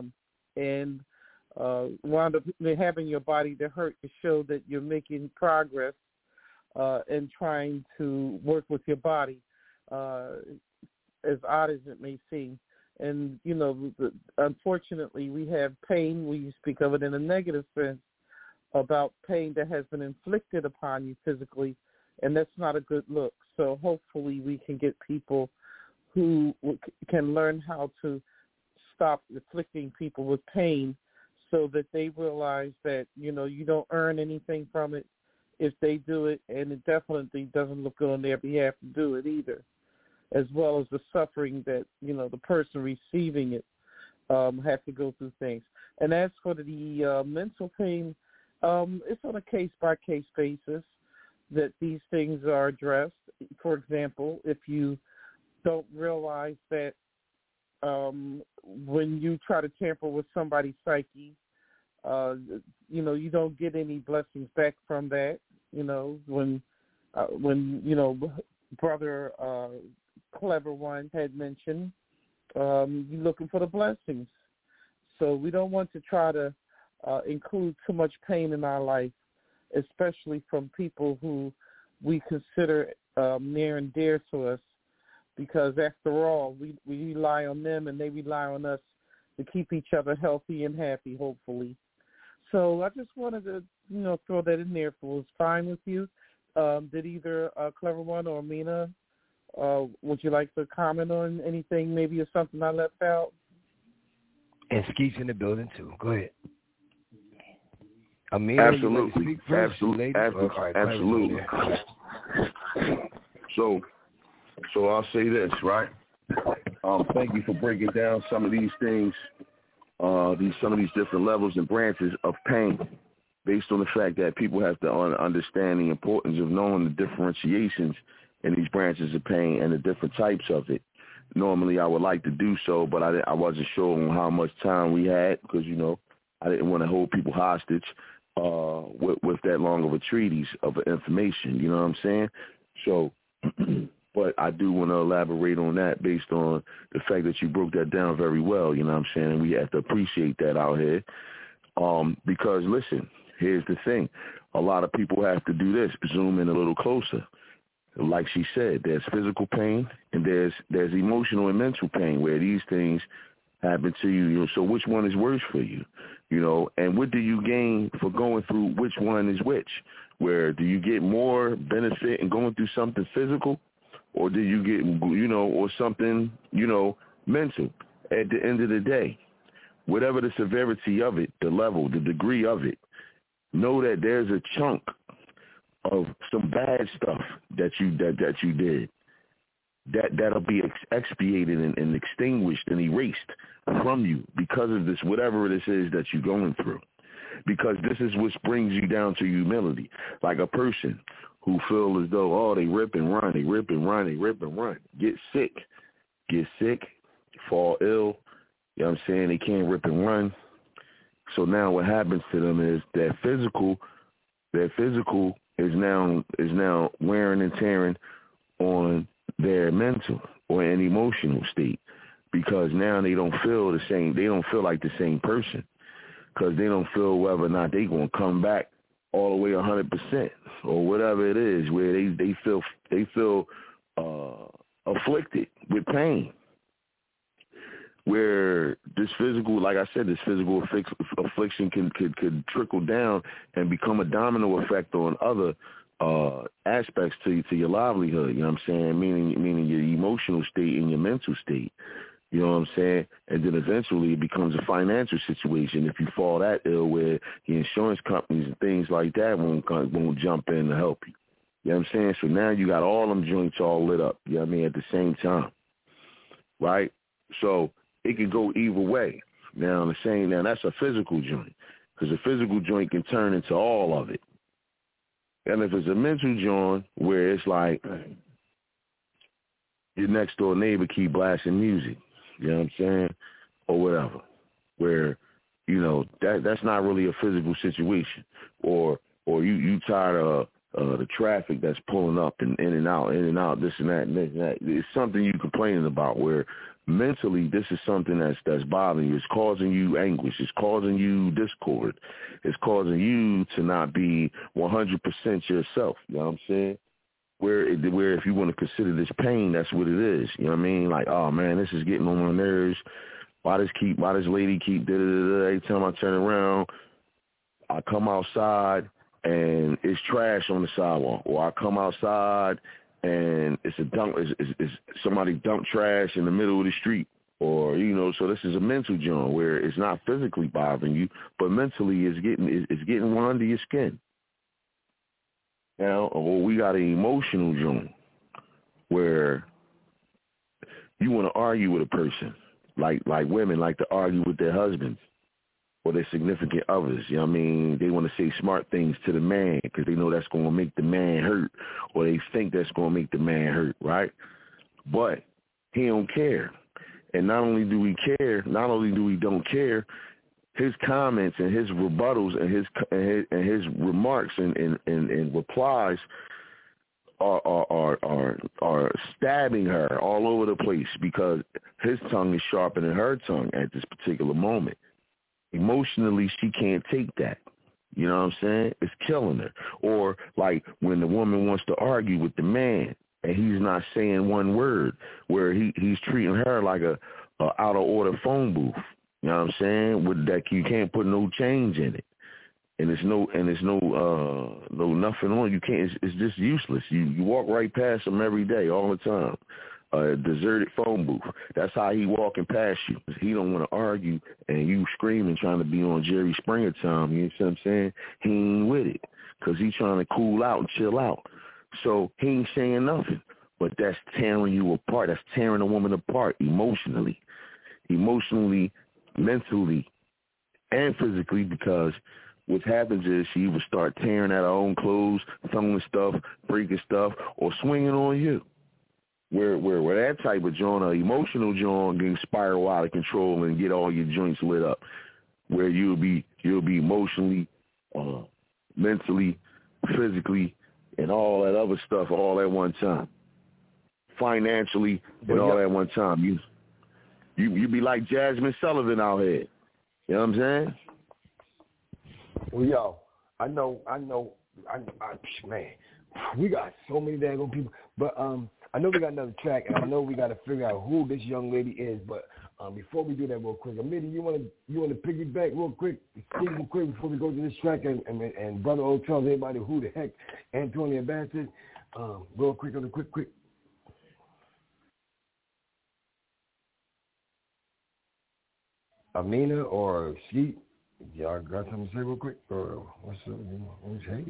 [SPEAKER 10] and uh, wound up having your body to hurt to show that you're making progress uh, in trying to work with your body, uh, as odd as it may seem. And, you know, the, unfortunately, we have pain. We speak of it in a negative sense about pain that has been inflicted upon you physically, and that's not a good look. So hopefully we can get people who can learn how to stop inflicting people with pain so that they realize that, you know, you don't earn anything from it if they do it, and it definitely doesn't look good on their behalf to do it either, as well as the suffering that, you know, the person receiving it um, have to go through things. And as for the uh, mental pain, um, it's on a case-by-case basis that these things are addressed. For example, if you don't realize that um, when you try to tamper with somebody's psyche, uh, you know, you don't get any blessings back from that. You know, when, uh, when you know, Brother uh, Clever One had mentioned, um, you're looking for the blessings. So we don't want to try to uh, include too much pain in our life, especially from people who we consider um, near and dear to us, because after all, we, we rely on them and they rely on us to keep each other healthy and happy, hopefully. So I just wanted to, you know, throw that in there if it was fine with you. Um, did either uh, Clever One or Amina, uh, would you like to comment on anything, maybe or something I left out?
[SPEAKER 11] And Skeet's in the building, too. Go ahead. Amina,
[SPEAKER 6] absolutely.
[SPEAKER 11] You like to speak first,
[SPEAKER 6] absolutely.
[SPEAKER 11] lady?
[SPEAKER 6] Absolutely.
[SPEAKER 11] Right,
[SPEAKER 6] absolutely. So, so I'll say this, right? Um, thank you for breaking down some of these things, uh, these some of these different levels and branches of pain, based on the fact that people have to understand the importance of knowing the differentiations in these branches of pain and the different types of it. Normally, I would like to do so, but I, I wasn't sure on how much time we had because, you know, I didn't want to hold people hostage uh, with, with that long of a treatise of information. You know what I'm saying? So, but I do want to elaborate on that based on the fact that you broke that down very well. You know what I'm saying? And we have to appreciate that out here. Um, because, listen, here's the thing. A lot of people have to do this, zoom in a little closer. Like she said, there's physical pain and there's there's emotional and mental pain where these things happen to you. You know, so which one is worse for you? You know, and what do you gain for going through which one is which? Where do you get more benefit in going through something physical, or do you get, you know, or something, you know, mental? At the end of the day, whatever the severity of it, the level, the degree of it, know that there's a chunk of some bad stuff that you that, that you did that that'll be ex- expiated and, and extinguished and erased from you because of this, whatever this is that you're going through. Because this is what brings you down to humility. Like a person who feel as though, oh, they rip and run, they rip and run, they rip and run, get sick, get sick, fall ill. You know what I'm saying? They can't rip and run. So now what happens to them is that physical, that physical is now is now wearing and tearing on their mental or an emotional state, because now they don't feel the same. They don't feel like the same person because they don't feel whether or not they going to come back all the way one hundred percent or whatever it is, where they, they feel they feel uh, afflicted with pain. Where this physical, like I said, this physical afflic- affliction can could, could trickle down and become a domino effect on other uh, aspects to to your livelihood. You know what I'm saying? Meaning, meaning your emotional state and your mental state. You know what I'm saying? And then eventually it becomes a financial situation if you fall that ill, where the insurance companies and things like that won't won't jump in to help you. You know what I'm saying? So now you got all them joints all lit up. You know what I mean? At the same time, right? So it can go either way. Now, the same, now that's a physical joint, because a physical joint can turn into all of it. And if it's a mental joint where it's like your next door neighbor keep blasting music, you know what I'm saying, or whatever, where, you know, that that's not really a physical situation, or or you, you tired of uh, the traffic that's pulling up and in and out, in and out, this and that, and this and that. It's something you're complaining about where mentally, this is something that's that's bothering you. It's causing you anguish. It's causing you discord. It's causing you to not be one hundred percent yourself. You know what I'm saying? Where, it, where if you want to consider this pain, that's what it is. You know what I mean? Like, oh, man, this is getting on my nerves. Why this keep? Why this lady keep da-da-da-da? Every time I turn around, I come outside and it's trash on the sidewalk. Or I come outside and it's a dump. It's, it's, it's somebody dumped trash in the middle of the street. Or, you know, so this is a mental joint where it's not physically bothering you, but mentally it's getting it's, it's getting one under your skin. Now, or we got an emotional joint where you want to argue with a person, like like women like to argue with their husbands or their significant others. You know what I mean? They want to say smart things to the man because they know that's going to make the man hurt, or they think that's going to make the man hurt, right? But he don't care. And not only do we care, not only do we don't care, his comments and his rebuttals and his and his, and his remarks and, and, and, and replies are, are are are are stabbing her all over the place because his tongue is sharper than her tongue at this particular moment. Emotionally, she can't take that. You know what I'm saying? It's killing her. Or like when the woman wants to argue with the man and he's not saying one word, where he, he's treating her like a, a out of order phone booth. You know what I'm saying? With that, you can't put no change in it, and it's no and it's no uh, no nothing on. You can't. It's, it's just useless. You you walk right past him every day, all the time. A deserted phone booth. That's how he walking past you. He don't want to argue, and you screaming trying to be on Jerry Springer time. You know what I'm saying? He ain't with it because he's trying to cool out and chill out. So he ain't saying nothing. But that's tearing you apart. That's tearing a woman apart emotionally, emotionally. mentally and physically, because what happens is she would start tearing at her own clothes, throwing stuff, breaking stuff, or swinging on you. Where where where that type of joint, an emotional joint, can spiral out of control and get all your joints lit up. Where you'll be you'll be emotionally, uh, mentally, physically, and all that other stuff all at one time. Financially and well, all yeah. at one time. You You you be like Jasmine Sullivan out here. You know what I'm saying?
[SPEAKER 4] Well, yo, I know, I know, I, I man, we got so many daggone people. But um, I know we got another track, and I know we got to figure out who this young lady is. But um, before we do that, real quick, Amity, you want to you want to piggyback real quick, real quick before we go to this track, and and, and Brother O tells everybody who the heck Antonio Bassett. Um, real quick on the quick quick. Amina or Skeet, y'all got something to say real quick? Or what's up? What's hey?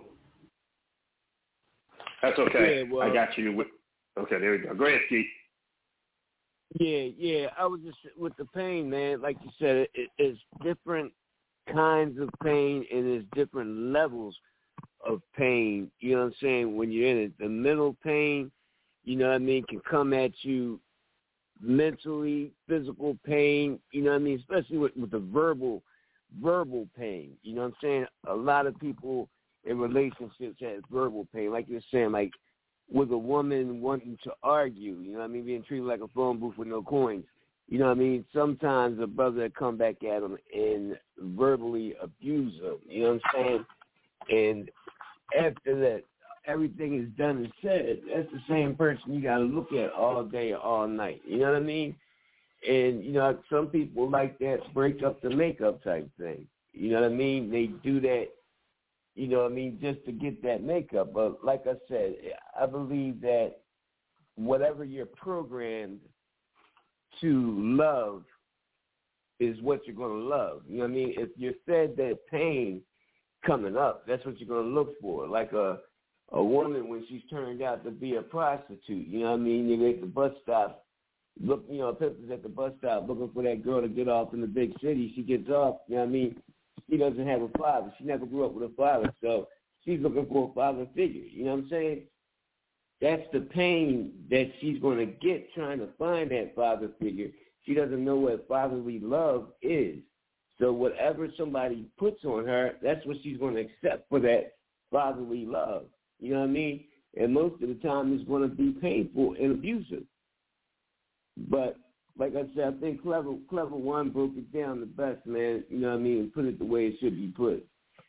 [SPEAKER 5] That's okay.
[SPEAKER 7] Yeah, well,
[SPEAKER 5] I got you. With, okay, there we go. Go ahead, Skeet.
[SPEAKER 8] Yeah, yeah. I was just with the pain, man. Like you said, it, it, it's different kinds of pain and there's different levels of pain. You know what I'm saying? When you're in it, the mental pain, you know what I mean, can come at you. Mentally, physical pain, you know what I mean, especially with, with the verbal verbal pain. You know what I'm saying? A lot of people in relationships have verbal pain. Like you're saying, like with a woman wanting to argue, you know what I mean, being treated like a phone booth with no coins. You know what I mean? Sometimes a brother come back at him and verbally abuse him. You know what I'm saying? And after that, everything is done and said, that's the same person you got to look at all day, all night. You know what I mean? And, you know, some people like that break up the makeup type thing. You know what I mean? They do that, you know what I mean, just to get that makeup. But like I said, I believe that whatever you're programmed to love is what you're going to love. You know what I mean? If you're fed that pain coming up, that's what you're going to look for. Like a A woman when she's turned out to be a prostitute, you know what I mean? You're at the bus stop, look, you know, Pippa's at the bus stop looking for that girl to get off in the big city. She gets off, you know what I mean? She doesn't have a father. She never grew up with a father, so she's looking for a father figure. You know what I'm saying? That's the pain that she's going to get trying to find that father figure. She doesn't know what fatherly love is. So whatever somebody puts on her, that's what she's going to accept for that fatherly love. You know what I mean? And most of the time it's going to be painful and abusive. But like I said, I think Clever Clever One broke it down the best, man. You know what I mean? Put it the way it should be put.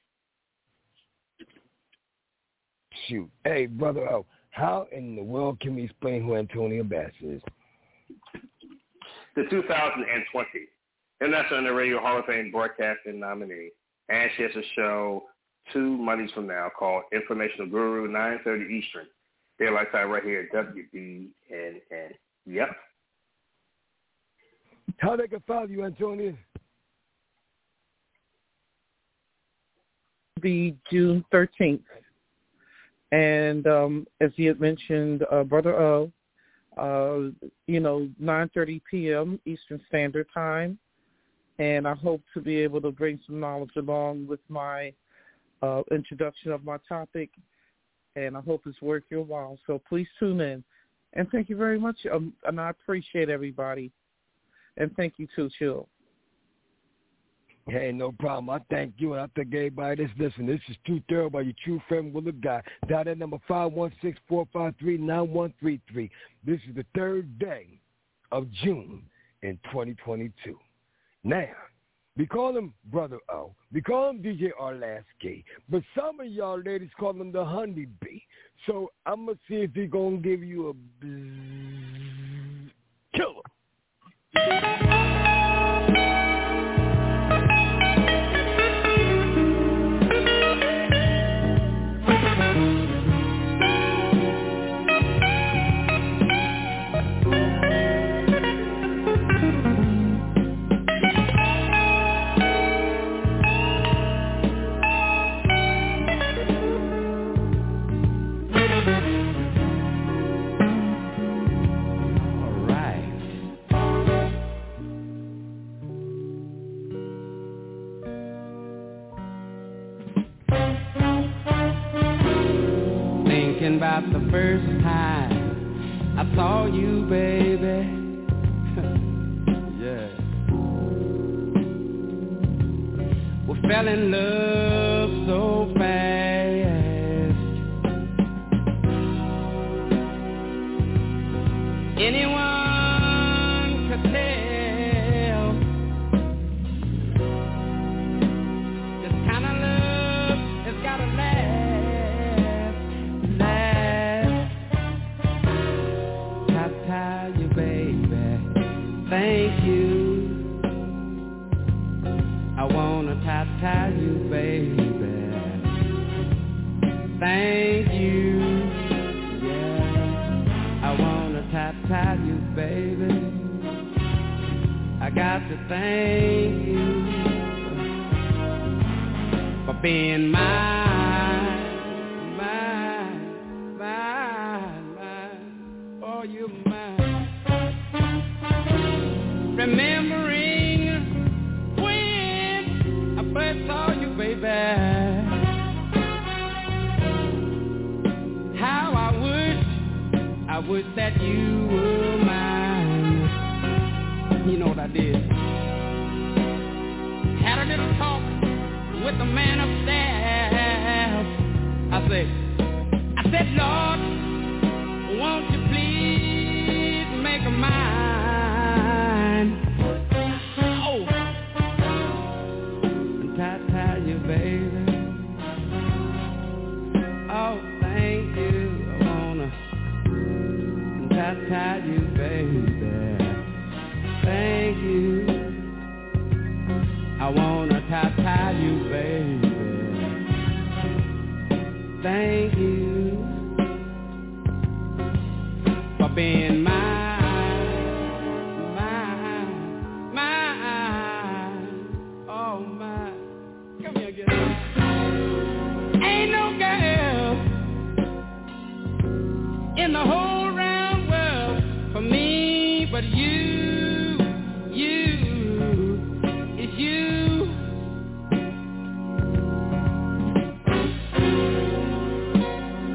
[SPEAKER 11] Shoot. Hey, Brother O, how in the world can we explain who Antonio Bass is?
[SPEAKER 5] The two thousand twenty International Radio Hall of Fame broadcasting nominee. And she has a show two Mondays from now called Informational Guru, nine thirty Eastern. Daylight time right here at W B N N. Yep.
[SPEAKER 4] How they can follow you, Antonio?
[SPEAKER 10] Be June thirteenth. And um, as he had mentioned, uh, Brother O, uh, you know, nine thirty p.m. Eastern Standard Time. And I hope to be able to bring some knowledge along with my uh, introduction of my topic. And I hope it's worth your while. So please tune in. And thank you very much. Um, and I appreciate everybody. And thank you too, Chill.
[SPEAKER 4] Hey, no problem. I thank you, and I thank everybody that's listening. This is Too Thorough by your true friend, Will of God. Dial at number five one six, four five three, nine one three three. This is the third day of June in twenty twenty-two. Now, we call him Brother O. We call him D J Arlasky. But some of y'all ladies call him the Honey Bee. So I'm going to see if he's going to give you a bzzz killer.
[SPEAKER 2] About the first time I saw you, baby. Yeah. We fell in love so fast. Anyone could tell this kind of love has got to last. Thank you. I wanna tie you, baby. Thank you. Yeah. I wanna tie you, baby. I got to thank you for being mine, mine, mine, mine. Oh, you're mine. Remembering when I first saw you, baby, how I wish, I wish that you were mine. You know what I did? Had a little talk with the man upstairs. I said, I said, Lord, won't you please make a mine? Baby, oh, thank you. I wanna tie you, baby. Thank you. I wanna tie you, baby. Thank you for being mine. In the whole round world for me, but you, you, it's you.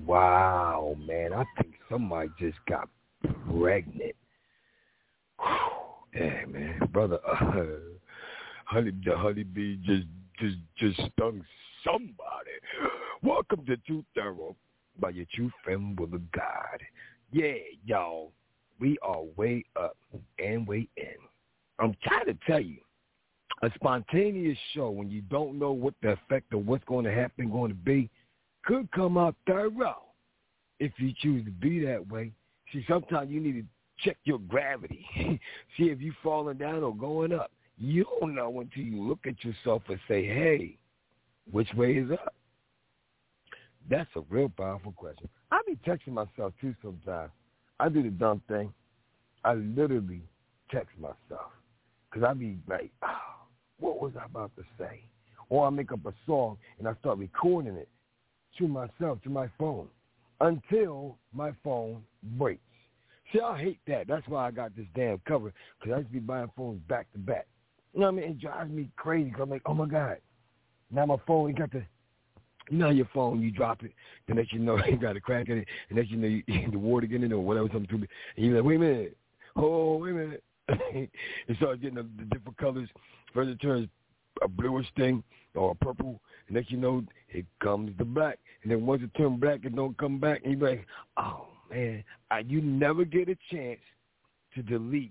[SPEAKER 11] Wow, man. I think somebody just got pregnant. Whew. Yeah, man. Brother, uh, honey, the honeybee just, just, just stung somebody. Welcome to Truth Thorough by your true friend, Will of God. Yeah, y'all. We are way up and way in. I'm trying to tell you, a spontaneous show when you don't know what the effect of what's going to happen going to be could come out thorough if you choose to be that way. See, sometimes you need to check your gravity. See if you're falling down or going up. You don't know until you look at yourself and say, hey, which way is up? That's a real powerful question. I be texting myself, too, sometimes. I do the dumb thing. I literally text myself because I be like, oh, what was I about to say? Or I make up a song and I start recording it to myself, to my phone, until my phone breaks. See, I hate that. That's why I got this damn cover, because I used to be buying phones back to back. You know what I mean? It drives me crazy because I'm like, oh, my God. Now my phone, you got the, you know your phone, you drop it, the next you know you got a crack in it, and next you know you, the water get in it or whatever, something to me, and you're like, wait a minute, oh, wait a minute. It starts getting the, the different colors. First it turns a bluish thing or a purple, and next you know, it comes the black. And then once it turns black, it don't come back, and you're like, oh, man, I, you never get a chance to delete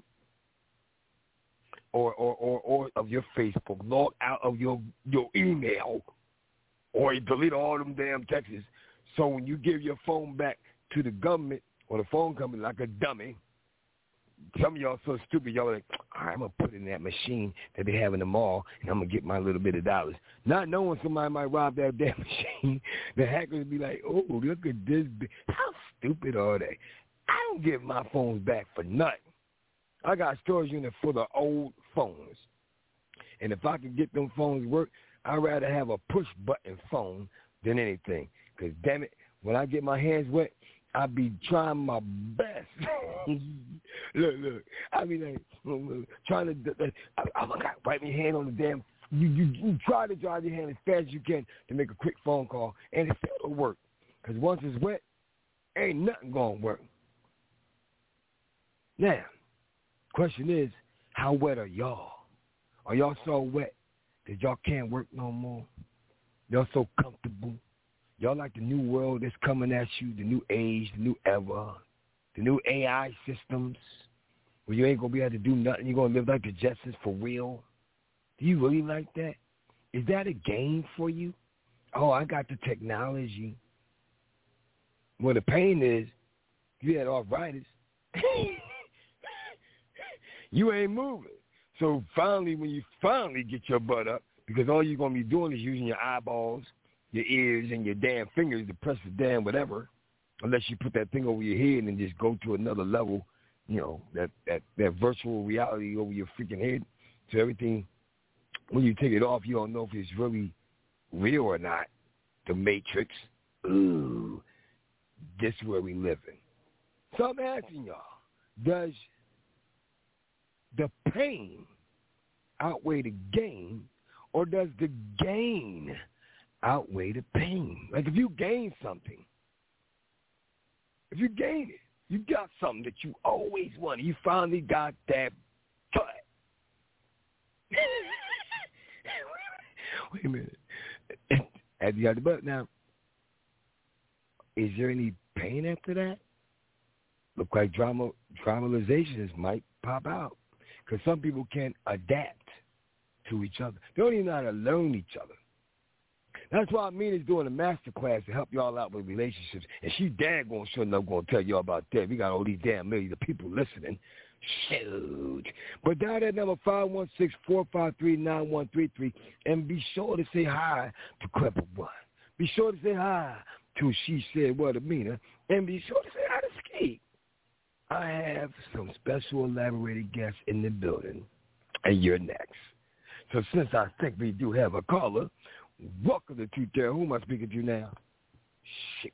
[SPEAKER 11] or or, or, or of your Facebook, log out of your, your email, or you delete all them damn texts. So when you give your phone back to the government or the phone company like a dummy, some of y'all so stupid, y'all are like, all right, I'm going to put it in that machine that they have in the mall, and I'm going to get my little bit of dollars. Not knowing somebody might rob that damn machine, the hackers be like, oh, look at this. How stupid are they? I don't give my phones back for nothing. I got a storage unit for the old phones. And if I can get them phones work, I'd rather have a push-button phone than anything. Because, damn it, when I get my hands wet, I be trying my best. look, look. I be like, trying to, I, oh, my God, wipe your hand on the damn, you, you, you try to drive your hand as fast as you can to make a quick phone call, and it still don't work. Because once it's wet, ain't nothing going to work. Now, question is, how wet are y'all? Are y'all so wet that y'all can't work no more? Y'all so comfortable? Y'all like the new world that's coming at you, the new age, the new era, the new A I systems, where you ain't going to be able to do nothing. You're going to live like the Jetsons for real. Do you really like that? Is that a game for you? Oh, I got the technology. Well, the pain is you had arthritis. You ain't moving. So finally, when you finally get your butt up, because all you're going to be doing is using your eyeballs, your ears, and your damn fingers to press the damn whatever, unless you put that thing over your head and just go to another level, you know, that, that, that virtual reality over your freaking head. So everything, when you take it off, you don't know if it's really real or not. The Matrix. Ooh, this is where we live in. So I'm asking y'all, does the pain outweigh the gain, or does the gain outweigh the pain? Like if you gain something, if you gain it, you got something that you always wanted. You finally got that butt. Wait a minute. Have you got the butt now? Is there any pain after that? Look like drama, dramatizations might pop out. Because some people can't adapt to each other. They don't even know how to learn each other. That's why Amina's doing a master class to help y'all out with relationships. And she damn gonna sure enough gonna tell y'all about that. We got all these damn millions of people listening. Shoot. But dial that number five one six, four five three, nine one three three and be sure to say hi to Clever One. Be sure to say hi to She Said What Amina. And be sure to say hi to Ski. I have some special elaborated guests in the building, and you're next. So since I think we do have a caller, welcome to Truth There. Who am I speaking to now? Shit.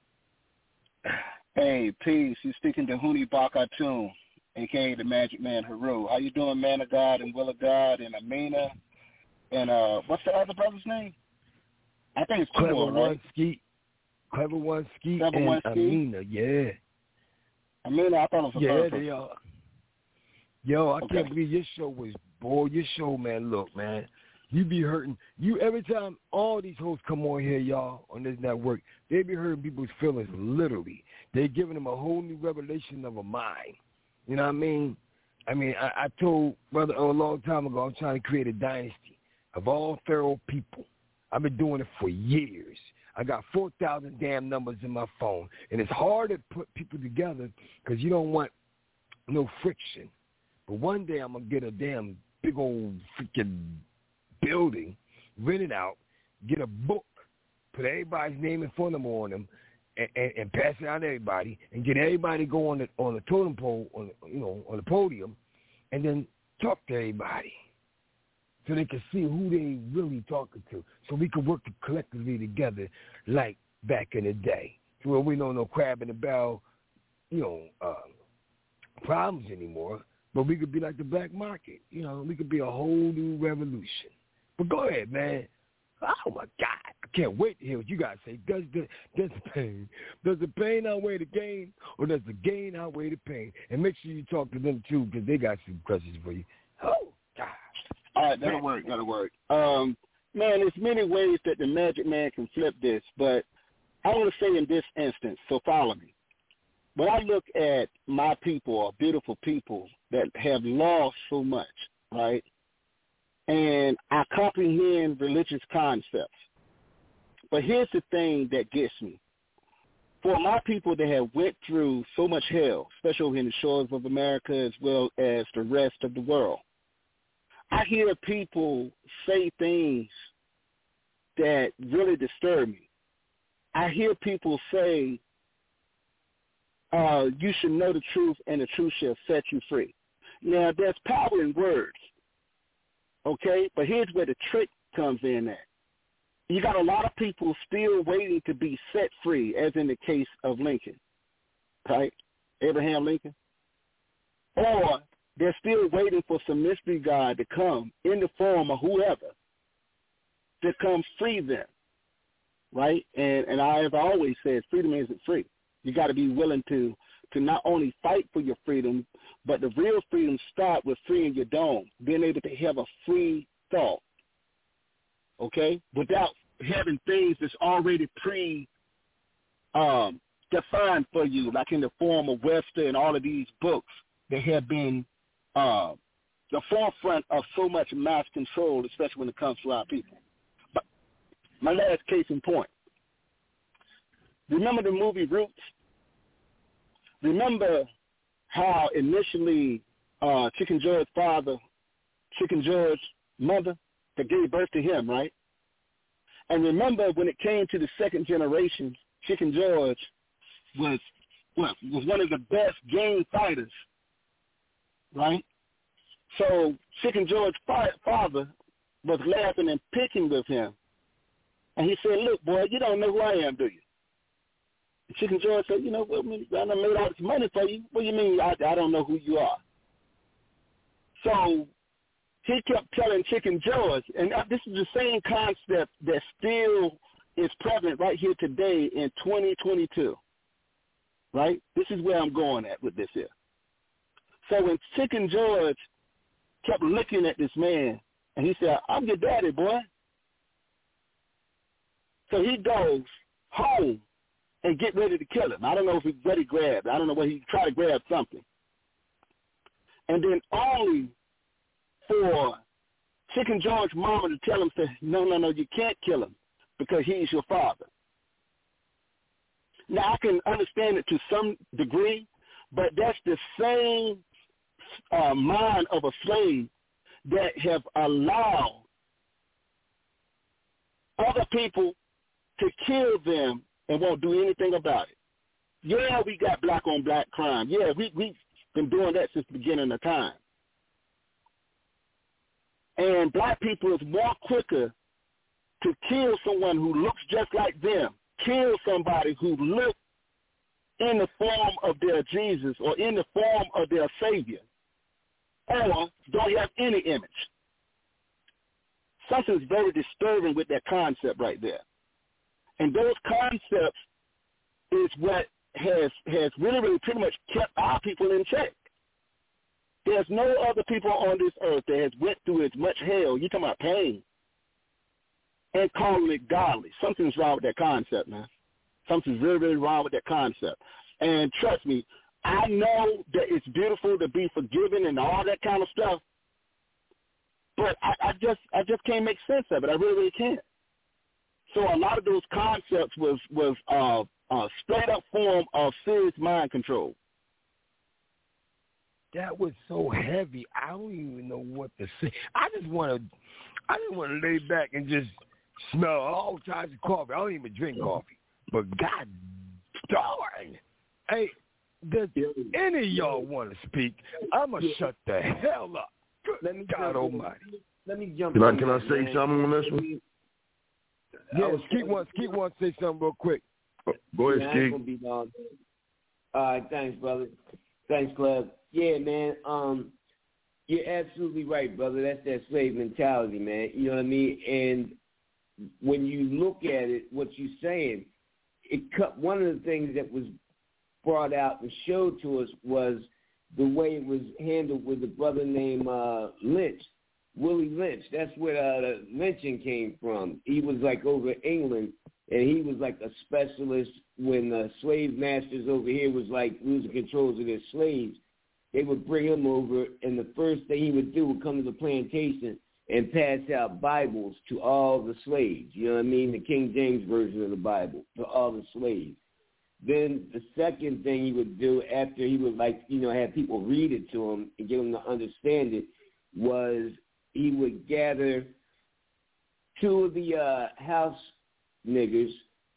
[SPEAKER 12] Hey, peace. You're speaking to Huni Bakatun, a k a the Magic Man Haru. How you doing, Man of God and Will of God and Amina? And uh, what's the other brother's name? I think it's Clever One, right?
[SPEAKER 11] Ski.
[SPEAKER 4] Clever One, Ski,
[SPEAKER 12] Clever
[SPEAKER 4] and
[SPEAKER 12] One, Ski?
[SPEAKER 4] Amina, yeah.
[SPEAKER 12] Amina, I thought it was a
[SPEAKER 4] Yeah,
[SPEAKER 12] third
[SPEAKER 4] they
[SPEAKER 12] person.
[SPEAKER 4] are. Yo, I
[SPEAKER 12] Okay.
[SPEAKER 4] can't believe your show was, boy, your show, man, look, man. You be hurting. You every time all these hosts come on here, y'all, on this network, they be hurting people's feelings literally. They giving them a whole new revelation of a mind. You know what I mean? I mean, I, I told brother a long time ago I'm trying to create a dynasty of all thorough people. I've been doing it for years. I got four thousand damn numbers in my phone, and it's hard to put people together because you don't want no friction. But one day I'm going to get a damn big old freaking building, rent it out, get a book, put everybody's name and phone number on them, and, and, and pass it out to everybody, and get everybody to go on the on the totem pole, on the, you know, on the podium, and then talk to everybody, so they can see who they really talking to, so we can work collectively together like back in the day, to where we don't know crab in the barrel, you know, uh, problems anymore. But we could be like the black market, you know. We could be a whole new revolution. But go ahead, man. Oh my God, I can't wait to hear what you guys say. Does the does the pain does the pain outweigh the gain, or does the gain outweigh the pain? And make sure you talk to them too, because they got some questions for you. Oh God.
[SPEAKER 12] All right, that'll work. That'll work. Um, man, there's many ways that the Magic Man can flip this, but I want to say in this instance. So follow me. When I look at my people, or beautiful people that have lost so much, right, and I comprehend religious concepts, but here's the thing that gets me. For my people that have went through so much hell, especially in the shores of America as well as the rest of the world, I hear people say things that really disturb me. I hear people say, Uh, you should know the truth, and the truth shall set you free. Now, there's power in words, okay? But here's where the trick comes in at. You got a lot of people still waiting to be set free, as in the case of Lincoln, right? Abraham Lincoln. Or they're still waiting for some mystery God to come in the form of whoever to come free them, right? And, and I have always said freedom isn't free. You got to be willing to, to not only fight for your freedom, but the real freedom starts with freeing your dome, being able to have a free thought, okay, without having things that's already pre um, defined for you, like in the form of Webster and all of these books that have been uh, the forefront of so much mass control, especially when it comes to our people. But my last case in point. Remember the movie Roots? Remember how initially uh, Chicken George's father, Chicken George's mother, that gave birth to him, right? And remember when it came to the second generation, Chicken George was what, was one of the best game fighters, right? So Chicken George's father was laughing and picking with him. And he said, look, boy, you don't know who I am, do you? Chicken George said, you know, well, I done made all this money for you. What do you mean I, I don't know who you are? So he kept telling Chicken George, and this is the same concept that still is prevalent right here today in twenty twenty-two, right? This is where I'm going at with this here. So when Chicken George kept looking at this man, and he said, I'm your daddy, boy. So he goes home and get ready to kill him. I don't know if he ready grabbed. I don't know what he tried to grab something. And then only for Chicken George's mama to tell him, say, no, no, no, you can't kill him because he's your father. Now, I can understand it to some degree, but that's the same uh, mind of a slave that have allowed other people to kill them and won't do anything about it. Yeah, we got black-on-black crime. Yeah, we, we've been doing that since the beginning of time. And black people is more quicker to kill someone who looks just like them, kill somebody who looks in the form of their Jesus or in the form of their Savior, or don't have any image. Something's very disturbing with that concept right there. And those concepts is what has has really, really pretty much kept our people in check. There's no other people on this earth that has went through as much hell. You talking about pain and calling it godly. Something's wrong with that concept, man. Something's really, really wrong with that concept. And trust me, I know that it's beautiful to be forgiven and all that kind of stuff, but I, I just I just can't make sense of it. I really, really can't. So a lot of those concepts was was uh, a straight up form of serious mind control.
[SPEAKER 4] That was so heavy. I don't even know what to say. I just want to, I just want to lay back and just smell all kinds of coffee. I don't even drink coffee, but God darn, hey, does any of y'all want to speak? I'm gonna shut the hell up.
[SPEAKER 8] Let me
[SPEAKER 4] God Almighty.
[SPEAKER 8] Let me jump.
[SPEAKER 6] Can I
[SPEAKER 8] in
[SPEAKER 6] can I
[SPEAKER 8] there,
[SPEAKER 6] say
[SPEAKER 8] man.
[SPEAKER 6] something on this one?
[SPEAKER 4] Yeah, Skeet wants Skeet wants to say something real quick.
[SPEAKER 6] Go ahead,
[SPEAKER 8] yeah, I ain't
[SPEAKER 6] Skeet.
[SPEAKER 8] gonna be long. All right, thanks, brother. Thanks, Club. Yeah, man. Um, you're absolutely right, brother. That's that slave mentality, man. You know what I mean? And when you look at it, what you're saying, it cut. One of the things that was brought out and showed to us was the way it was handled with a brother named uh, Lynch, Willie Lynch. That's where uh, the lynching came from. He was like over in England, and he was like a specialist when the slave masters over here was like losing control of their slaves. They would bring him over, and the first thing he would do would come to the plantation and pass out Bibles to all the slaves. You know what I mean? The King James Version of the Bible to all the slaves. Then the second thing he would do after he would, like, you know, have people read it to him and get him to understand it was he would gather two of the uh, house niggers,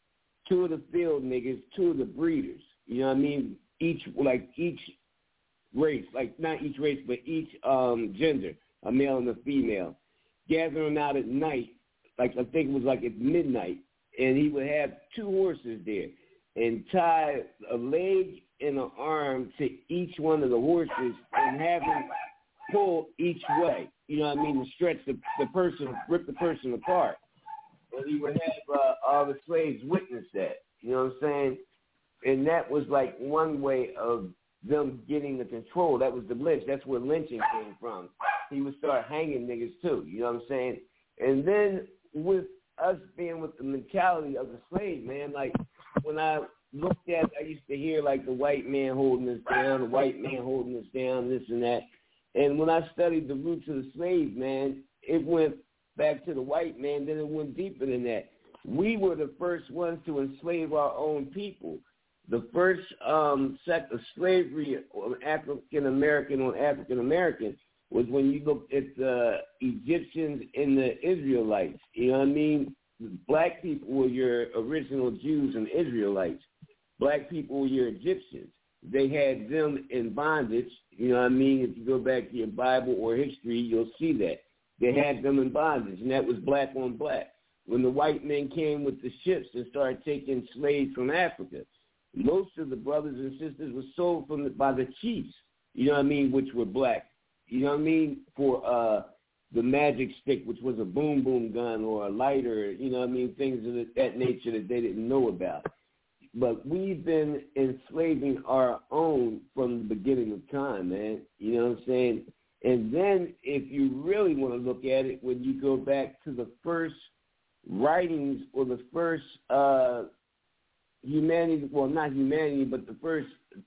[SPEAKER 8] two of the field niggers, two of the breeders. You know what I mean? Each, like, each race, like not each race, but each um, gender, a male and a female, gather them out at night, like I think it was like at midnight, and he would have two horses there and tie a leg and an arm to each one of the horses and have them pull each way. You know what I mean? To stretch the, the person, rip the person apart. And he would have uh, all the slaves witness that. You know what I'm saying? And that was like one way of them getting the control. That was the lynch. That's where lynching came from. He would start hanging niggas too. You know what I'm saying? And then with us being with the mentality of the slave, man, like when I looked at, I used to hear like the white man holding us down, the white man holding us down, this and that. And when I studied the roots of the slave, man, it went back to the white man, then it went deeper than that. We were the first ones to enslave our own people. The first um, sect of slavery on African American on African American was when you looked at the Egyptians and the Israelites. You know what I mean? Black people were your original Jews and Israelites. Black people were your Egyptians. They had them in bondage. You know what I mean? If you go back to your Bible or history, you'll see that. They had them in bondage, and that was black on black. When the white men came with the ships and started taking slaves from Africa, most of the brothers and sisters were sold from the, by the chiefs, you know what I mean, which were black. You know what I mean? For uh, the magic stick, which was a boom boom gun or a lighter, you know what I mean, things of that nature that they didn't know about. But we've been enslaving our own from the beginning of time, man. You know what I'm saying? And then if you really want to look at it, when you go back to the first writings or the first uh, humanity, well, not humanity, but the first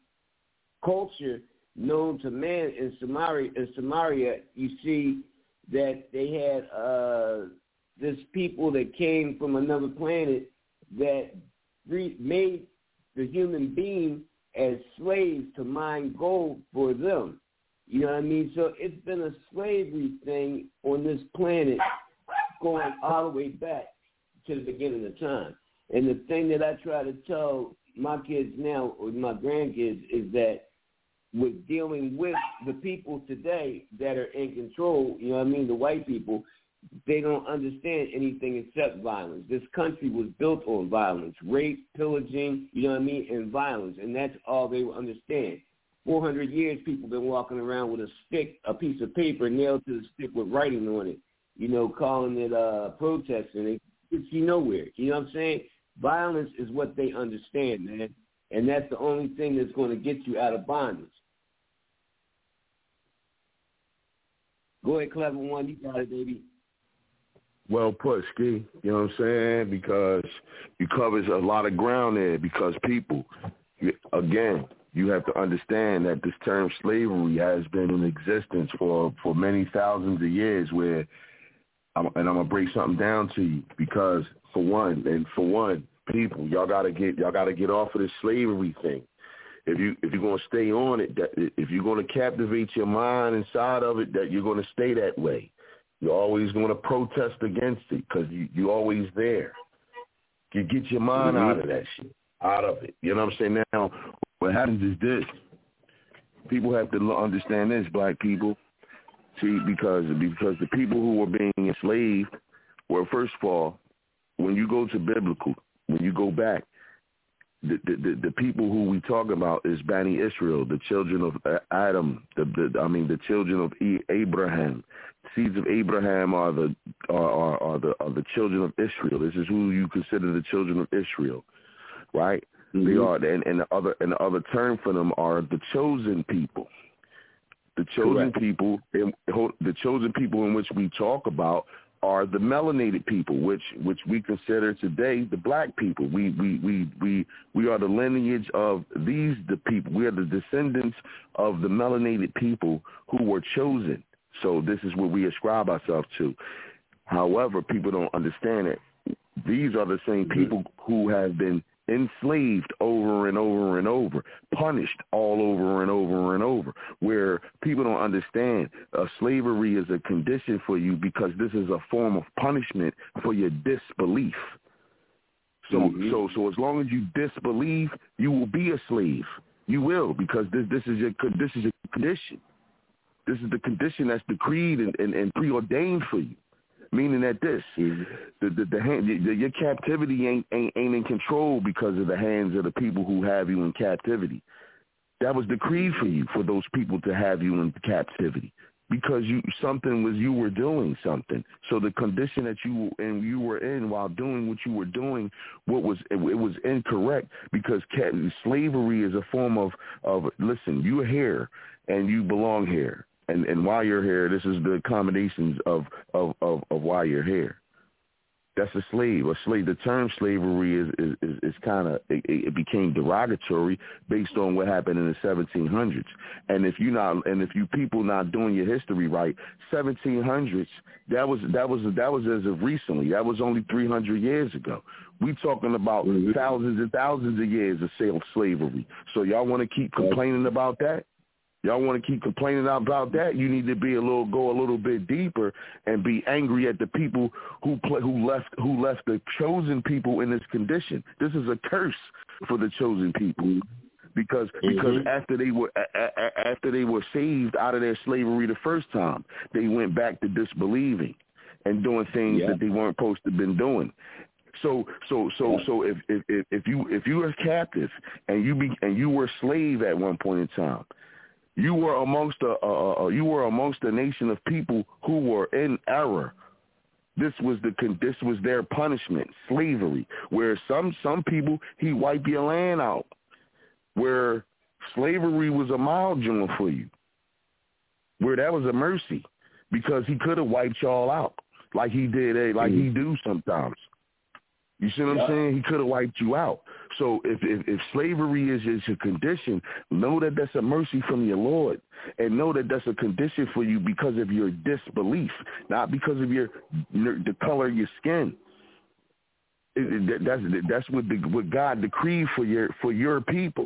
[SPEAKER 8] culture known to man in Samaria, in Samaria, you see that they had uh, this people that came from another planet that re- made the human being as slaves to mine gold for them. You know what I mean? So it's been a slavery thing on this planet going all the way back to the beginning of time. And the thing that I try to tell my kids now, or my grandkids, is that with dealing with the people today that are in control, you know what I mean, the white people, they don't understand anything except violence. This country was built on violence, rape, pillaging, you know what I mean, and violence, and that's all they will understand. four hundred years, people been walking around with a stick, a piece of paper nailed to the stick with writing on it, you know, calling it uh, protesting. They get you nowhere. You know what I'm saying? Violence is what they understand, man. And that's the only thing that's going to get you out of bondage. Go ahead, Clever One. You got it, baby.
[SPEAKER 6] Well put, Ski. You know what I'm saying? Because you covers a lot of ground there. Because people, again, you have to understand that this term slavery has been in existence for, for many thousands of years. Where, I'm, and I'm gonna break something down to you. Because for one, and for one, people, y'all gotta get y'all gotta get off of this slavery thing. If you if you're gonna stay on it, that if you're gonna captivate your mind inside of it, that you're gonna stay that way. You're always gonna protest against it because you you always there. You get your mind mm-hmm. out of that shit, out of it. You know what I'm saying? Now, what happens is this: people have to understand this, black people. See, because because the people who were being enslaved were, first of all, when you go to biblical, when you go back. The, the the people who we talk about is Bani Israel, the children of Adam. The, the I mean, the children of Abraham. Seeds of Abraham are the are, are, are the are the children of Israel. This is who you consider the children of Israel, right? Mm-hmm. They are, and, and the other and the other term for them are the chosen people. The chosen Correct. people, the chosen people in which we talk about are the melanated people, which which we consider today the black people. We we we we we are the lineage of these the people. We are the descendants of the melanated people who were chosen. So this is what we ascribe ourselves to. However, people don't understand it. These are the same people who have been enslaved over and over and over, punished all over and over and over, where people don't understand uh, slavery is a condition for you because this is a form of punishment for your disbelief. So, mm-hmm. so, so as long as you disbelieve, you will be a slave. You will, because this, this is your this is your condition. This is the condition that's decreed and, and, and preordained for you. Meaning that this, the the, the, hand, the your captivity ain't, ain't ain't in control because of the hands of the people who have you in captivity. That was decreed for you, for those people to have you in captivity, because you something was you were doing something. So the condition that you and you were in while doing what you were doing, what was it, it was incorrect, because slavery is a form of of listen, you're here and you belong here. And and while you're here, this is the accommodations of, of, of, of why you're here. That's a slave. A slave. The term slavery is is, is, is kind of it, it became derogatory based on what happened in the seventeen hundreds. And if you not and if you people not doing your history right, seventeen hundreds that was that was that was as of recently. That was only three hundred years ago. We talking about mm-hmm. thousands and thousands of years of slavery. So y'all want to keep complaining about that? Y'all want to keep complaining about that? You need to be a little, go a little bit deeper and be angry at the people who play, who left, who left the chosen people in this condition. This is a curse for the chosen people, because because mm-hmm. after they were a, a, after they were saved out of their slavery the first time, they went back to disbelieving and doing things yeah. that they weren't supposed to have been doing. So so so so if if if you if you were captive and you be and you were a slave at one point in time, You were amongst a uh, you were amongst a nation of people who were in error. This was the this was their punishment, slavery. Where some some people he wiped your land out. Where slavery was a mild joint for you. Where that was a mercy, because he could have wiped y'all out like he did, eh, like mm-hmm. he do sometimes. You see what yeah. I'm saying? He could have wiped you out. So if, if if slavery is, is your condition, know that that's a mercy from your Lord, and know that that's a condition for you because of your disbelief, not because of your the color of your skin. It, it, that's that's what the, what God decreed for your for your people.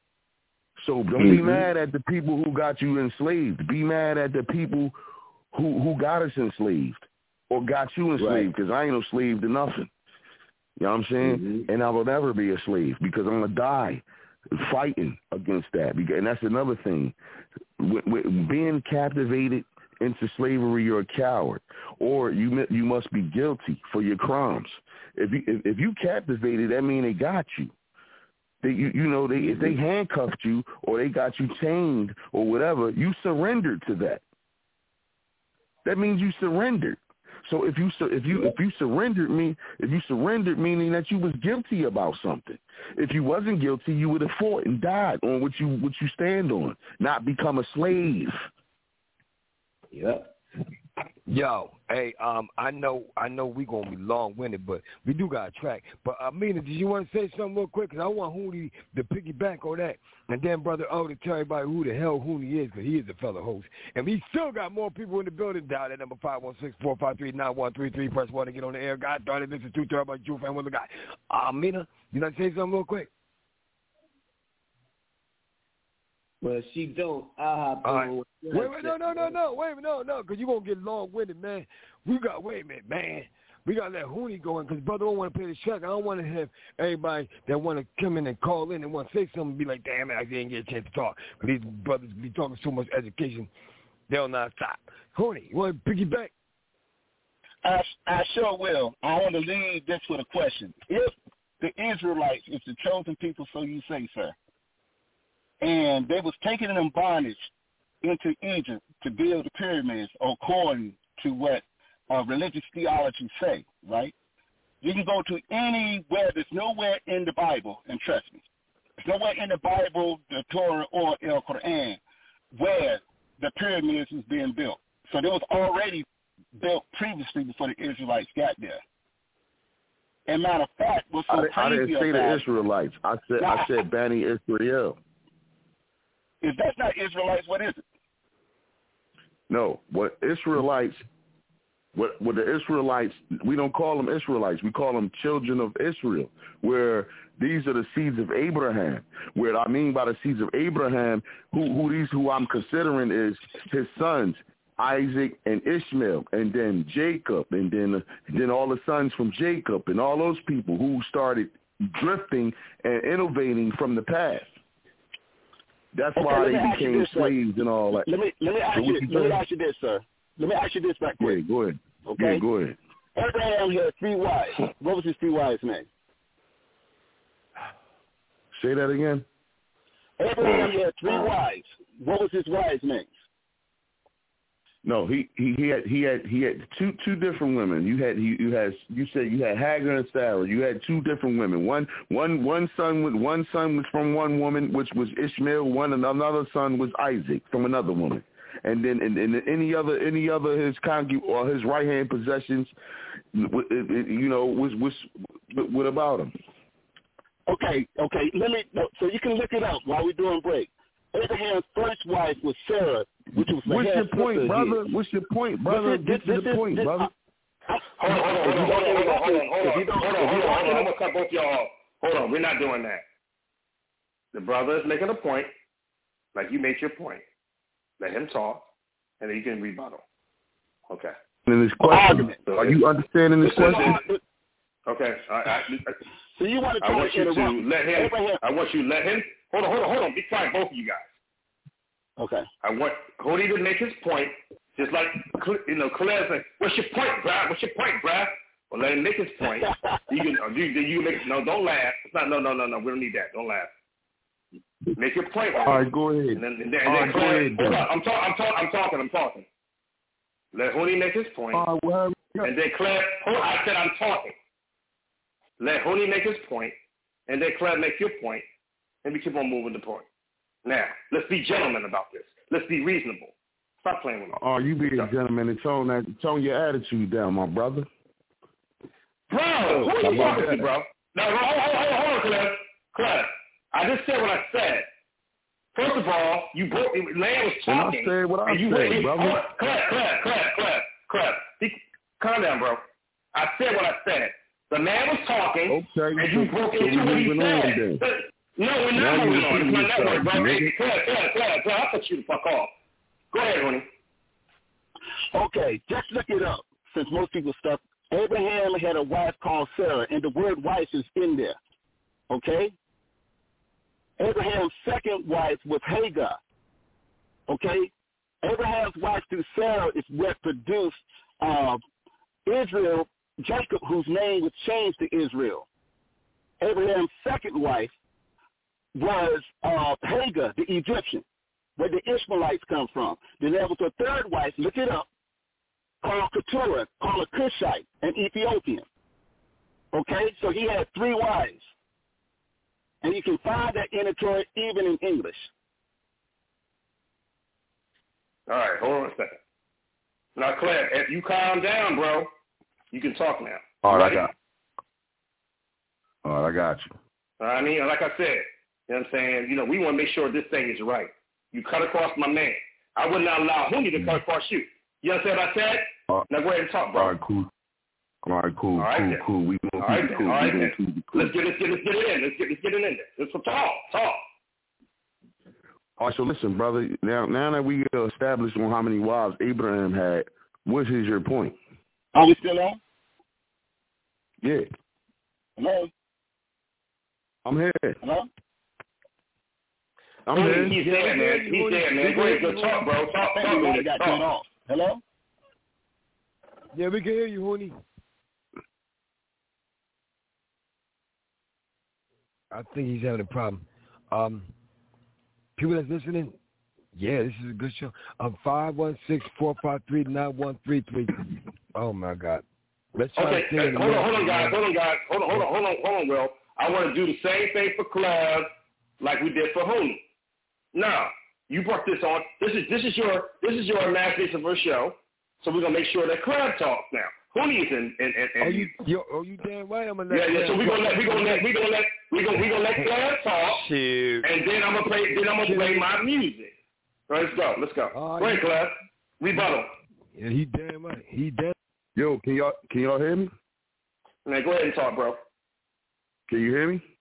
[SPEAKER 6] So don't mm-hmm. be mad at the people who got you enslaved. Be mad at the people who who got us enslaved or got you enslaved, because right. I ain't no slave to nothing. You know what I'm saying? Mm-hmm. And I will never be a slave, because I'm going to die fighting against that. And that's another thing. With, with being captivated into slavery, you're a coward, or you you must be guilty for your crimes. If you if, if you captivated, that means they got you. They, you, you know, they if they handcuffed you or they got you chained or whatever, you surrendered to that. That means you surrendered. So if you if you if you surrendered me, if you surrendered, meaning that you was guilty about something. If you wasn't guilty, you would have fought and died on what you what you stand on, not become a slave.
[SPEAKER 11] Yep. Yo, hey, um, I know, I know we gonna be long-winded, but we do got a track. But Amina, did you want to say something real quick? Cause I want Hooney to piggyback on that, and then Brother O to tell everybody who the hell Hooney is, cause he is a fellow host, and we still got more people in the building. Dial at number five one six four five three nine one three three. Press one to get on the air. God darn it, this is two third by Jew fan with the guy. Amina, you want to say something real quick?
[SPEAKER 8] Well, she don't. I'll hop
[SPEAKER 11] All right.
[SPEAKER 8] on.
[SPEAKER 11] Wait, wait, no, no, no, no, wait a minute, no, no, because you're going to get long-winded, man. We got, wait a minute, man. We got to let Hooney go in because Brother don't want to play the track. I don't want to have everybody that want to come in and call in and want to say something and be like, damn it, I didn't get a chance to talk. But these brothers be talking so much education, they'll not stop. Hooney, you want to piggyback?
[SPEAKER 12] I, I sure will. I want to lead this with a question. If the Israelites, if the chosen people, so you say, sir, and they was taken in bondage into Egypt to build the pyramids according to what uh, religious theology say, right? You can go to anywhere. There's nowhere in the Bible, and trust me, there's nowhere in the Bible, the Torah, or El Quran where the pyramids was being built. So they was already built previously before the Israelites got there. And matter of fact, what's so
[SPEAKER 6] I,
[SPEAKER 12] crazy
[SPEAKER 6] I didn't say
[SPEAKER 12] about
[SPEAKER 6] the Israelites. I said
[SPEAKER 12] now,
[SPEAKER 6] I said Bani Israel.
[SPEAKER 12] If that's not Israelites, what is it?
[SPEAKER 6] No, what Israelites, what what the Israelites, we don't call them Israelites. We call them children of Israel, where these are the seeds of Abraham. What I mean by the seeds of Abraham, who who these who I'm considering is his sons, Isaac and Ishmael, and then Jacob, and then and then all the sons from Jacob, and all those people who started drifting and innovating from the past. That's
[SPEAKER 12] okay,
[SPEAKER 6] why they became
[SPEAKER 12] this,
[SPEAKER 6] slaves
[SPEAKER 12] sir.
[SPEAKER 6] and all that.
[SPEAKER 12] Let me let me ask
[SPEAKER 6] so
[SPEAKER 12] you.
[SPEAKER 6] you
[SPEAKER 12] Let me ask you this, sir. Let me ask you this right quick.
[SPEAKER 6] Yeah, go ahead.
[SPEAKER 12] Okay.
[SPEAKER 6] Yeah, go ahead.
[SPEAKER 12] Abraham had three wives. What was his three wives' name?
[SPEAKER 6] Say that again.
[SPEAKER 12] Abraham had three wives. What was his wives' names?
[SPEAKER 6] No, he, he, he had he had he had two two different women. You had you, you had you said you had Hagar and Sarah. You had two different women. One one one son with one son was from one woman, which was Ishmael. One and another son was Isaac from another woman. And then and, and any other any other his congu or his right hand possessions, you know, was was what about him?
[SPEAKER 12] Okay, okay. Let me so you can look it up while we're doing break. Abraham's first wife was Sarah, which was the
[SPEAKER 6] What's your point, brother?
[SPEAKER 12] His.
[SPEAKER 6] What's your point, brother?
[SPEAKER 12] This,
[SPEAKER 6] Get
[SPEAKER 12] this,
[SPEAKER 6] to the
[SPEAKER 12] this,
[SPEAKER 6] point,
[SPEAKER 12] this,
[SPEAKER 6] brother.
[SPEAKER 12] I,
[SPEAKER 5] Hold on, hold on, hold on, hold on, hold on, hold on, hold on, hold on,
[SPEAKER 12] If you don't-
[SPEAKER 5] hold
[SPEAKER 12] if
[SPEAKER 5] on,
[SPEAKER 12] you
[SPEAKER 5] hold on.
[SPEAKER 12] don't-
[SPEAKER 5] I'm gonna cut both y'all off. Hold on, we're not doing that. The brother is making a point, like you made your point. Let him talk, and then you can rebuttal. Okay.
[SPEAKER 6] In this question, are you understanding this question?
[SPEAKER 5] Okay. I, I,
[SPEAKER 12] so you want to
[SPEAKER 5] I
[SPEAKER 12] try
[SPEAKER 5] want
[SPEAKER 12] to
[SPEAKER 5] you to
[SPEAKER 12] interrupt
[SPEAKER 5] let him.
[SPEAKER 12] Abraham.
[SPEAKER 5] I want you to let him. Hold on, hold on, hold on. Be quiet, both of you guys.
[SPEAKER 12] Okay.
[SPEAKER 5] I want Cody to make his point, just like you know, Claire said, "What's your point, Brad? What's your point, Brad?" Well, let him make his point. You can, or you, you make no. Don't laugh. It's not. No, no, no, no. We don't need that. Don't laugh. Make your point.
[SPEAKER 6] All right, go ahead.
[SPEAKER 5] And then, and then,
[SPEAKER 6] All
[SPEAKER 5] and then
[SPEAKER 6] right, go
[SPEAKER 5] Claire,
[SPEAKER 6] ahead,
[SPEAKER 5] hold
[SPEAKER 6] then.
[SPEAKER 5] on. I'm talking. I'm talking. I'm talking. I'm talking. Let Honey make his point.
[SPEAKER 6] All right, well,
[SPEAKER 5] and then Claire. Hold on, I said I'm talking. Let Honey make his point, and then Claire make your point, and we keep on moving the point. Now, let's be gentlemen about this. Let's be reasonable. Stop playing with me.
[SPEAKER 6] Oh, you be a gentleman and tone that tone your attitude down, my brother.
[SPEAKER 5] Bro, who are you talking to, bro? No, hold on, hold on, hold on, Claire. Claire, I just said what I said. First of all, you broke. Land was talking.
[SPEAKER 6] And I said what I
[SPEAKER 5] and you
[SPEAKER 6] said,
[SPEAKER 5] went,
[SPEAKER 6] brother.
[SPEAKER 5] Hold on, Claire, Claire, Claire, Claire, Claire. Be, calm down, bro. I said what I said. The man was talking,
[SPEAKER 6] okay,
[SPEAKER 5] and you
[SPEAKER 6] so,
[SPEAKER 5] broke
[SPEAKER 6] so
[SPEAKER 5] into what he said.
[SPEAKER 6] on,
[SPEAKER 5] But, no, we're not
[SPEAKER 6] now
[SPEAKER 5] moving on. It's my network, bro.
[SPEAKER 6] nigga.
[SPEAKER 5] Hey, Claire, Claire, Claire, Claire, I'll put you the fuck off. Go ahead, honey.
[SPEAKER 12] Okay, just look it up. Since most people stuff, Abraham had a wife called Sarah, and the word wife is in there. Okay? Abraham's second wife was Hagar. Okay? Abraham's wife through Sarah is what produced uh, Israel, Jacob, whose name was changed to Israel. Abraham's second wife was uh, Hagar, the Egyptian, where the Ishmaelites come from. Then there was a third wife, look it up, called Keturah, called a Cushite, an Ethiopian. Okay, so he had three wives. And you can find that in the Torah even in English.
[SPEAKER 5] All right, hold on a second. Now, Claire, if you calm down, bro, you can talk now.
[SPEAKER 6] All right,
[SPEAKER 5] Ready?
[SPEAKER 6] I got All right, I got you.
[SPEAKER 5] I mean, like I said, you know what I'm saying? You know, we want to make sure this thing is right. You cut across my man. I would not allow Huni to cut across you. You understand what I said?
[SPEAKER 6] Uh,
[SPEAKER 5] now go ahead and talk, bro.
[SPEAKER 6] All right, cool. All right, cool,
[SPEAKER 5] All right,
[SPEAKER 6] cool,
[SPEAKER 5] then.
[SPEAKER 6] cool. We gonna
[SPEAKER 5] All
[SPEAKER 6] keep
[SPEAKER 5] right,
[SPEAKER 6] it
[SPEAKER 5] then.
[SPEAKER 6] cool.
[SPEAKER 5] All right,
[SPEAKER 6] we gonna
[SPEAKER 5] then.
[SPEAKER 6] keep it cool.
[SPEAKER 5] Let's get, let's, get, let's get it in. Let's get, let's get it in there. Let's talk, talk.
[SPEAKER 6] All right, so listen, brother. Now, now that we established on how many wives Abraham had, what is your point?
[SPEAKER 12] Are we still on?
[SPEAKER 6] Yeah.
[SPEAKER 12] Hello?
[SPEAKER 6] I'm here.
[SPEAKER 12] Hello?
[SPEAKER 6] I'm
[SPEAKER 5] He's
[SPEAKER 6] here.
[SPEAKER 5] He's there, man. He's there, man. Go ahead, go talk, bro. Talk, talk,
[SPEAKER 12] Everybody got turned
[SPEAKER 5] talk.
[SPEAKER 12] off. Hello?
[SPEAKER 4] Yeah, we can hear you, Hooney. I think he's having a problem. Um, people that's listening, yeah, this is a good show. Um, five one six four five three nine one three three. Oh my God. Let's try
[SPEAKER 5] Okay,
[SPEAKER 4] to stay in the
[SPEAKER 5] hold on, hold on,
[SPEAKER 4] middle.
[SPEAKER 5] guys. Hold on, guys. Hold on, hold on, hold on, hold on, Will. I want to do the same thing for Clive like we did for Hooney. Now, you brought this on. This is this is your this is your imagination for a show. So we're gonna make sure that Clive talks now. Hooney is in in in. in
[SPEAKER 4] Oh, you, yo, oh, you damn right. I'm gonna let.
[SPEAKER 5] yeah, yeah. So we're gonna let we gonna let we gonna let we gonna we gonna let Clive talk.
[SPEAKER 11] Shit.
[SPEAKER 5] And then I'm gonna play. Then I'm gonna play my music. All right, let's go. Let's go.
[SPEAKER 4] Uh,
[SPEAKER 5] Go ahead, Clive. Rebuttal.
[SPEAKER 4] Yeah, he damn right. He damn.
[SPEAKER 6] Yo, can y'all can y'all hear me?
[SPEAKER 5] Man, go ahead and talk, bro.
[SPEAKER 6] Can you hear me?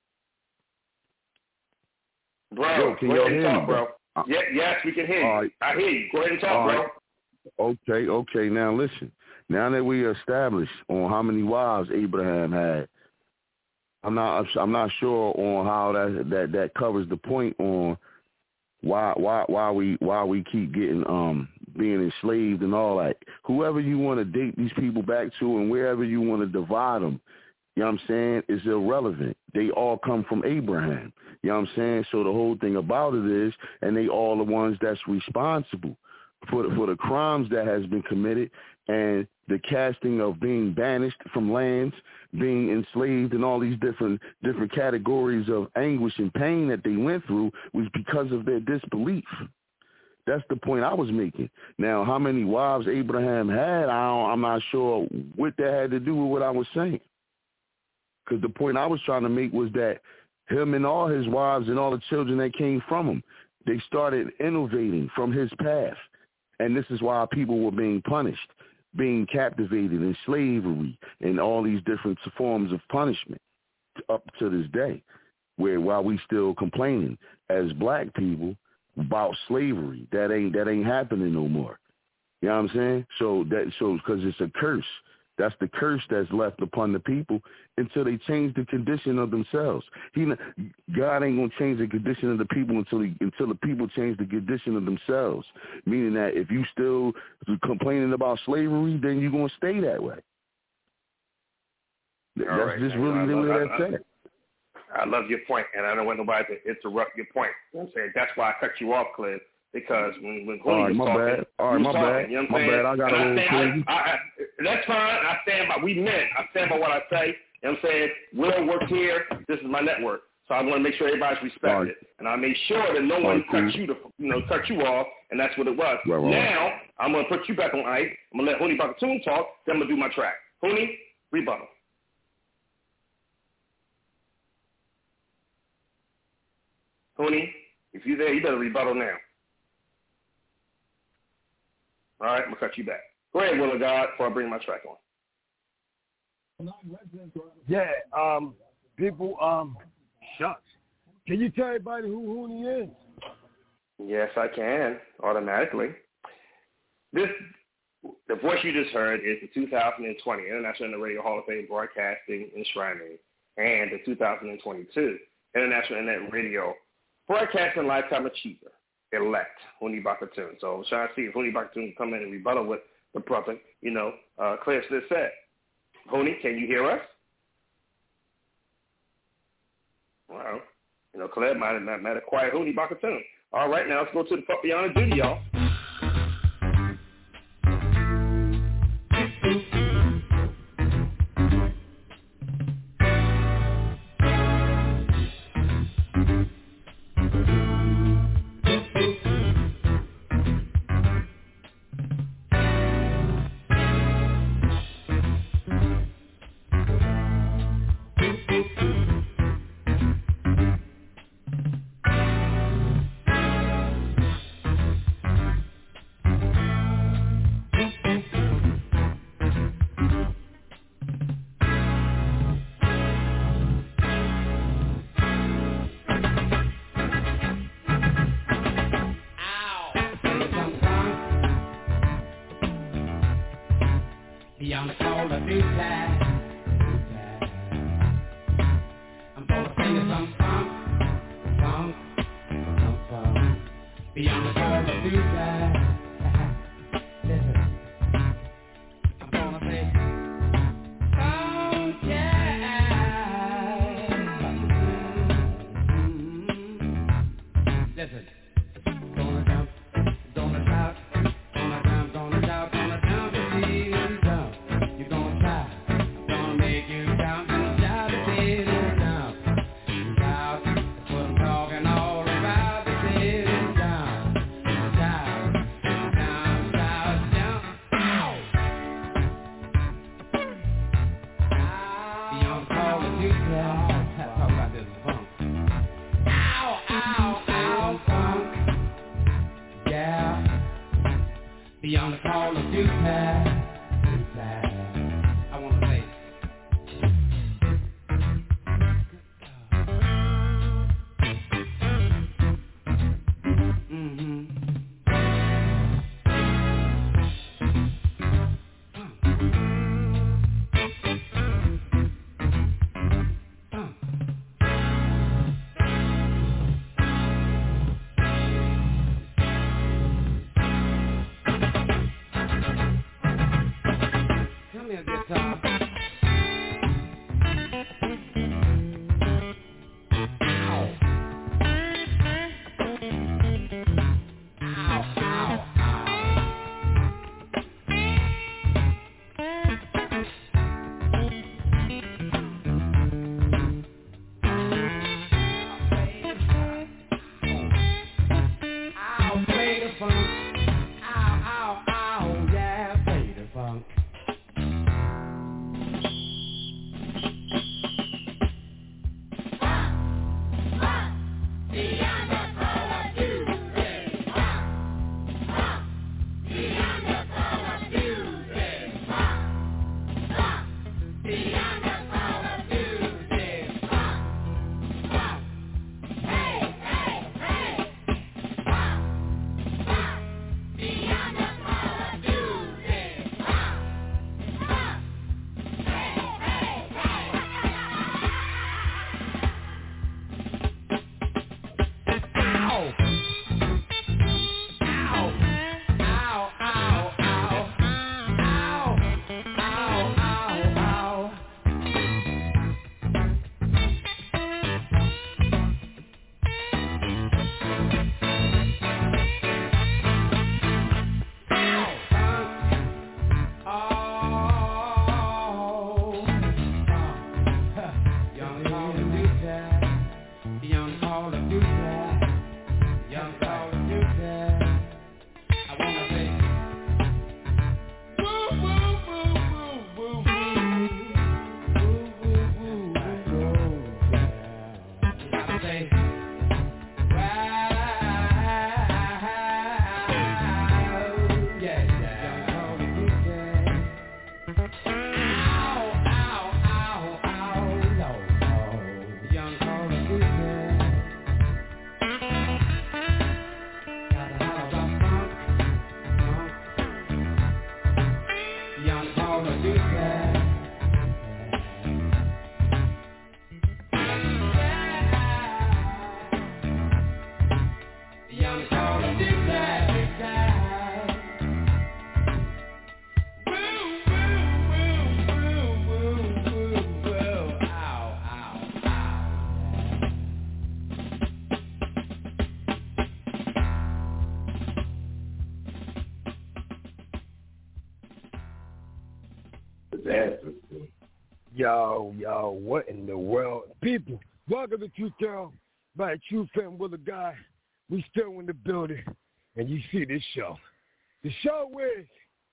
[SPEAKER 5] Bro,
[SPEAKER 6] Yo, can
[SPEAKER 5] go
[SPEAKER 6] y'all
[SPEAKER 5] ahead and
[SPEAKER 6] hear
[SPEAKER 5] talk,
[SPEAKER 6] me,
[SPEAKER 5] bro.
[SPEAKER 6] bro?
[SPEAKER 5] Yeah, yes, we can hear you.
[SPEAKER 6] All right.
[SPEAKER 5] I hear you. Go ahead and talk,
[SPEAKER 6] All
[SPEAKER 5] bro.
[SPEAKER 6] right. Okay, okay. Now listen. Now that we established on how many wives Abraham had, I'm not I'm not sure on how that that that covers the point on why why why we why we keep getting um being enslaved and all that. Whoever you want to date these people back to and wherever you want to divide them, you know what I'm saying, is irrelevant. They all come from Abraham. You know what I'm saying? So the whole thing about it is, and they all the ones that's responsible for the, for the crimes that has been committed and the casting of being banished from lands, being enslaved, and all these different different categories of anguish and pain that they went through was because of their disbelief. That's the point I was making. Now, how many wives Abraham had, I don't, I'm not sure what that had to do with what I was saying. Because the point I was trying to make was that him and all his wives and all the children that came from him, they started innovating from his path. And this is why people were being punished, being captivated in slavery and all these different forms of punishment up to this day, where while we still complaining as black people about slavery, that ain't that ain't happening no more. You know what I'm saying? So that so because it's a curse. That's the curse that's left upon the people until they change the condition of themselves. He, God ain't gonna change the condition of the people until he, until the people change the condition of themselves. Meaning that if you still complaining about slavery, then you're gonna stay that way.
[SPEAKER 5] All
[SPEAKER 6] that's
[SPEAKER 5] right,
[SPEAKER 6] just
[SPEAKER 5] man.
[SPEAKER 6] really
[SPEAKER 5] I
[SPEAKER 6] the
[SPEAKER 5] love,
[SPEAKER 6] way
[SPEAKER 5] I,
[SPEAKER 6] that's
[SPEAKER 5] I,
[SPEAKER 6] said.
[SPEAKER 5] I love your point, and I don't want nobody to interrupt your point. You know what I'm saying? That's why I cut you off, Cliff. Because when when
[SPEAKER 6] All right,
[SPEAKER 5] was
[SPEAKER 6] my
[SPEAKER 5] talking,
[SPEAKER 6] bad. All right,
[SPEAKER 5] you
[SPEAKER 6] my
[SPEAKER 5] was talking,
[SPEAKER 6] bad.
[SPEAKER 5] you know what
[SPEAKER 6] My
[SPEAKER 5] I'm saying?
[SPEAKER 6] bad. I got
[SPEAKER 5] and
[SPEAKER 6] a little
[SPEAKER 5] I stand, I, I, I, That's fine. I stand by. We men. I stand by what I say. You know what I'm saying? Will works here. This is my network, so I want to make sure everybody's respected, right. And I make sure that no one right, cuts cool. you to you know cut you off, and that's what it was.
[SPEAKER 6] Right, right,
[SPEAKER 5] now
[SPEAKER 6] right.
[SPEAKER 5] I'm gonna put you back on ice. I'm gonna let Hooney Bakatoon talk. Then I'm gonna do my track. Hooney, rebuttal. Hooney, if you're there, you better rebuttal now. All right, I'm going to cut you back. Go ahead, Will of God, before I bring my track on.
[SPEAKER 4] Yeah, um, people, um, shucks. Can you tell everybody who Hooney is?
[SPEAKER 5] Yes, I can, automatically. This, the voice you just heard is the two thousand twenty International Radio Hall of Fame Broadcasting Enshrinement and the two thousand twenty-two International Internet Radio Broadcasting Lifetime Achiever elect, Hooney Bakatoon. So I'm trying to see if Hooney Bakatoon can come in and rebuttal what the brother, you know, uh, Claire Smith said. Hooney, can you hear us? Well, you know, Claire might have, might have quiet Hooney Bakatoon. All right, now let's go to the fuck beyond the duty, y'all.
[SPEAKER 2] beyond the call of duty. I want to say, mm-hmm. Come here, guitar.
[SPEAKER 4] Yo, yo, what in the world? People, welcome to Truth Tell by True Fan with a Guy. We still in the building, and you see this show. The show is,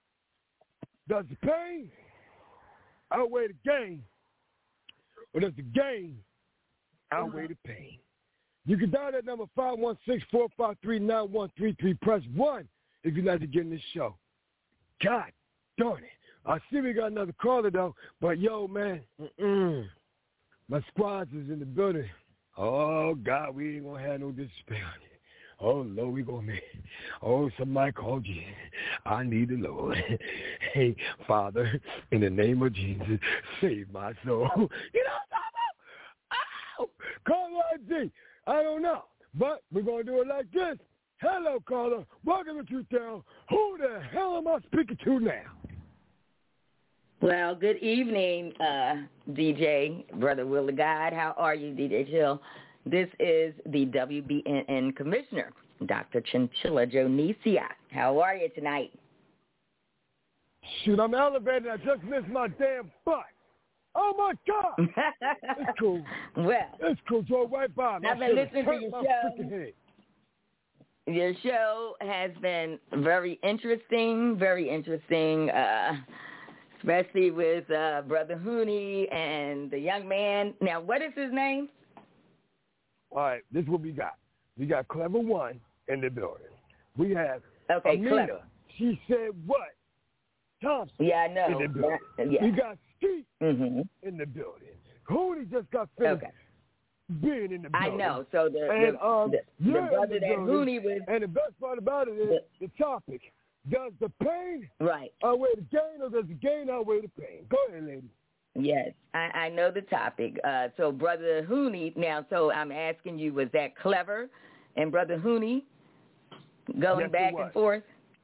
[SPEAKER 4] does the pain outweigh the gain, or does the gain outweigh the pain? You can dial that number five one six, four five three, nine one three three. Press one if you'd like to get in this show. God darn it. I see we got another caller, though, but, yo, man, mm-mm. My squads is in the building. Oh, God, we ain't going to have no disrespect on it. Oh, Lord, we going to make Oh, somebody called you. I need the Lord. Hey, Father, in the name of Jesus, save my soul. You know what I'm talking about? Oh, caller I D. I don't know, but we're going to do it like this. Hello, caller. Welcome to Truth Tell. Who the hell am I speaking to now?
[SPEAKER 13] Well, good evening, uh, D J, Brother Will the God. How are you, D J Chill? This is the W B N N Commissioner, Doctor Chinchilla Jonicia. How are you tonight?
[SPEAKER 4] Shoot, I'm elevated. I just missed my damn butt. Oh, my God. It's cool.
[SPEAKER 13] Well.
[SPEAKER 4] It's cool. Drove right by me.
[SPEAKER 13] I've been listening to your show. Your show has been very interesting, very interesting, uh, especially with uh, Brother Hooney and the young man. Now, what is his name?
[SPEAKER 4] All right, this is what we got. We got Clever One in the building. We have
[SPEAKER 13] okay,
[SPEAKER 4] Amina
[SPEAKER 13] Clever.
[SPEAKER 4] She said what? Thompson.
[SPEAKER 13] Yeah, I know.
[SPEAKER 4] In the building.
[SPEAKER 13] Yeah.
[SPEAKER 4] We got Skeet
[SPEAKER 13] mm-hmm.
[SPEAKER 4] in the building. Hooney just got finished
[SPEAKER 13] okay.
[SPEAKER 4] being in the building.
[SPEAKER 13] I know. So the
[SPEAKER 4] and,
[SPEAKER 13] the,
[SPEAKER 4] um,
[SPEAKER 13] the, the brother
[SPEAKER 4] the
[SPEAKER 13] that Hooney was.
[SPEAKER 4] And the best part about it is
[SPEAKER 13] the,
[SPEAKER 4] the topic. Does the pain
[SPEAKER 13] right.
[SPEAKER 4] outweigh the gain, or does the gain outweigh the pain? Go ahead, lady.
[SPEAKER 13] Yes, I, I know the topic. Uh, so Brother Hooney, now, so I'm asking you, was that Clever and Brother Hooney going
[SPEAKER 4] yes,
[SPEAKER 13] back and forth?